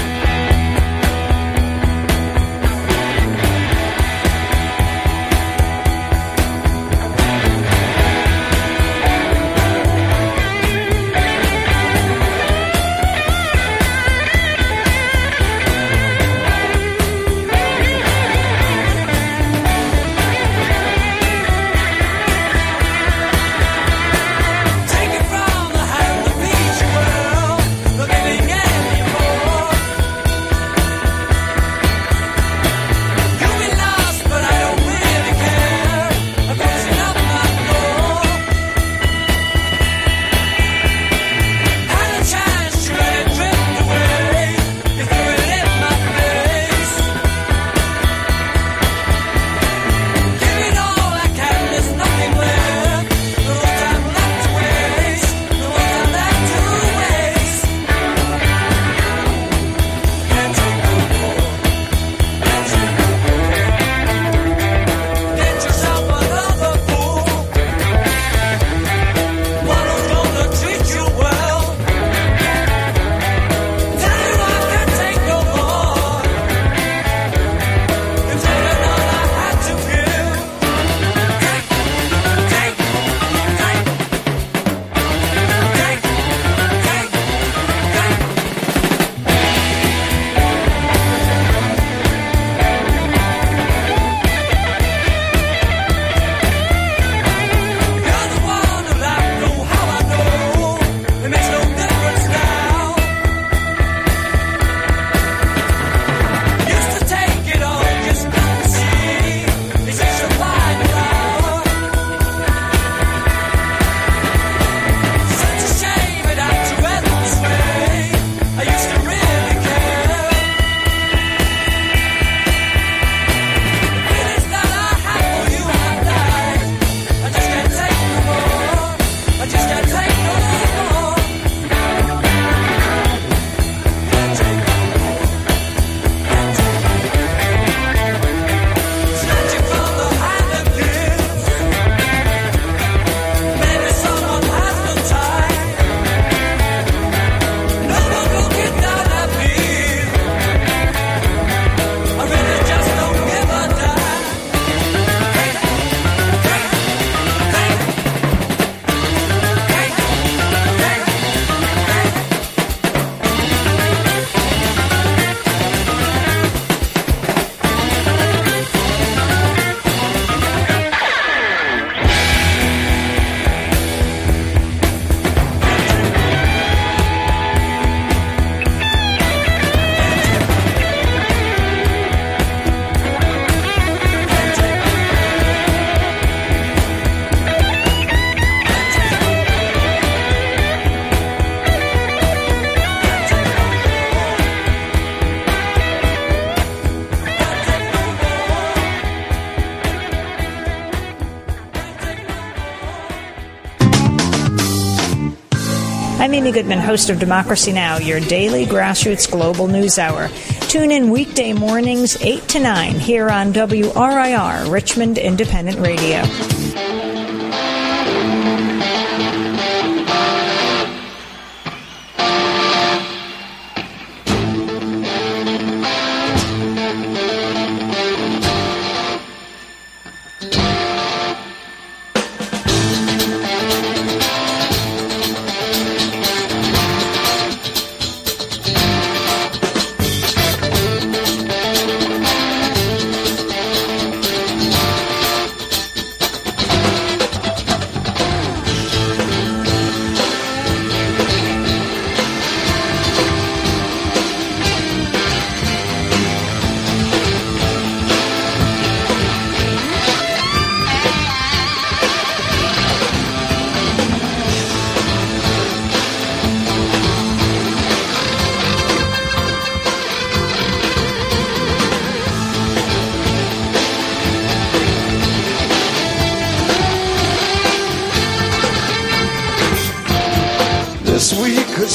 I'm Amy Goodman, host of Democracy Now!, your daily grassroots global news hour. Tune in weekday mornings 8 to 9 here on WRIR, Richmond Independent Radio.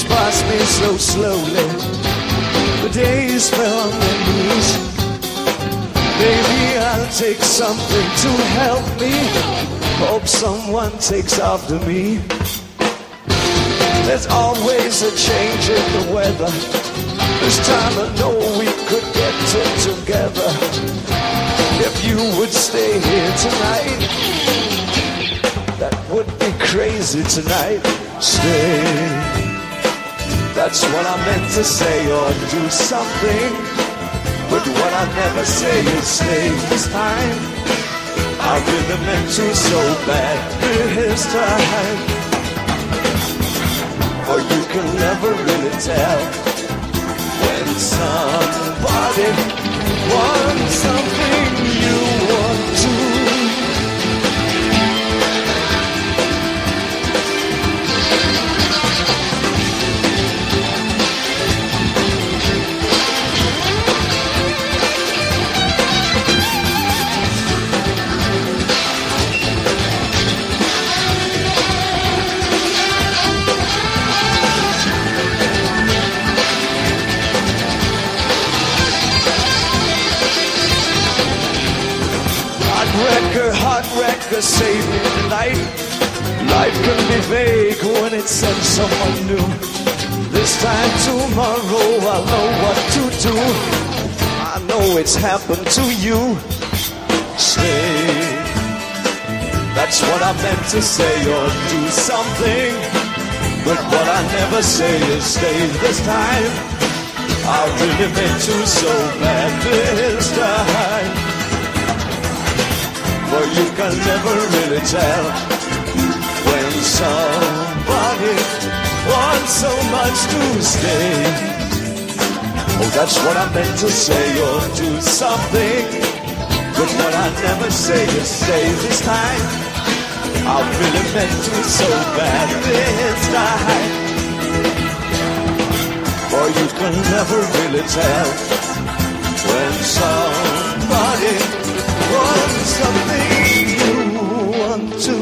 years pass me so slowly. The days fell on their knees. Maybe I'll take something to help me. Hope someone takes after me. There's always a change in the weather. This time I know we could get it together. If you would stay here tonight, that would be crazy tonight. Stay. That's what I meant to say, or do something. But what I never say is stay this time. I really meant to so bad this time. For you can never really tell when somebody wants something you want to. Heartbreaker, save me tonight. Life can be vague when it sends someone new. This time tomorrow I'll know what to do. I know it's happened to you. Stay. That's what I meant to say, or do something. But what I never say is stay this time. I really meant to so bad this time. For you can never really tell when somebody wants so much to stay. Oh, that's what I meant to say, or do something. But what I never say is stay this time. I really meant to so bad this time. For you can never really tell when somebody wants something you want to.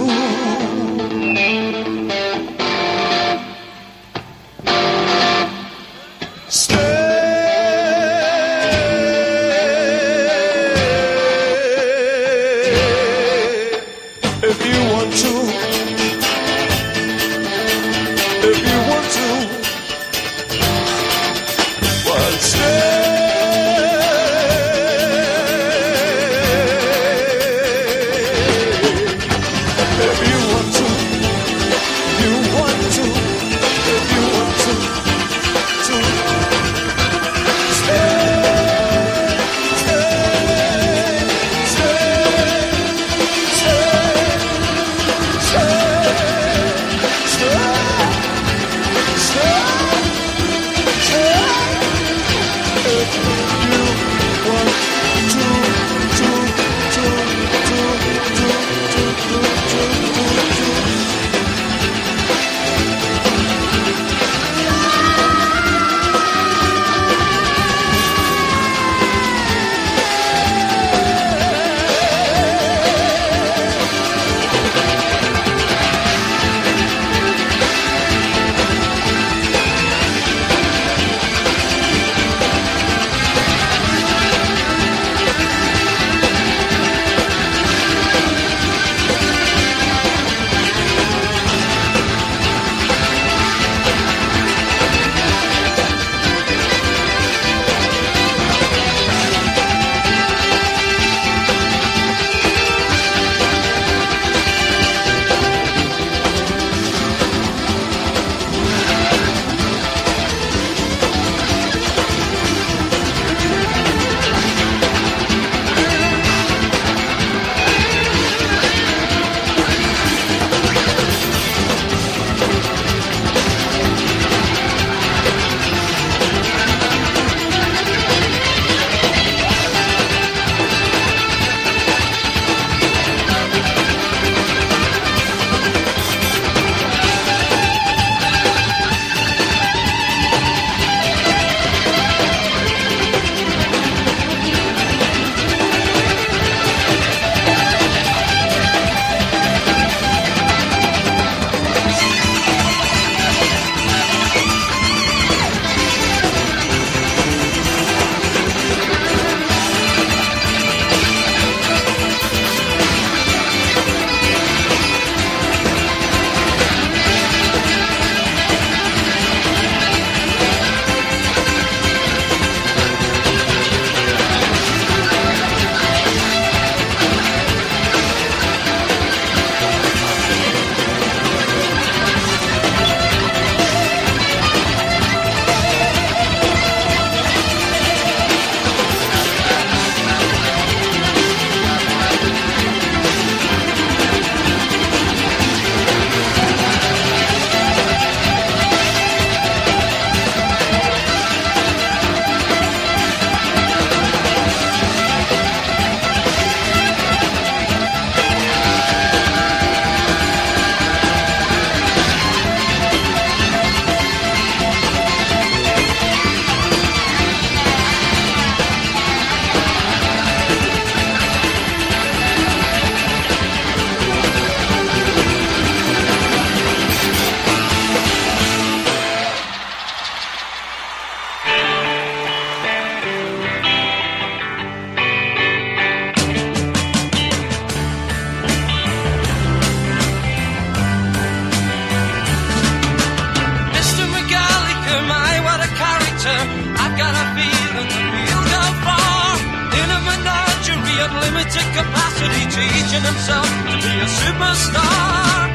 capacity, teaching himself to be a superstar.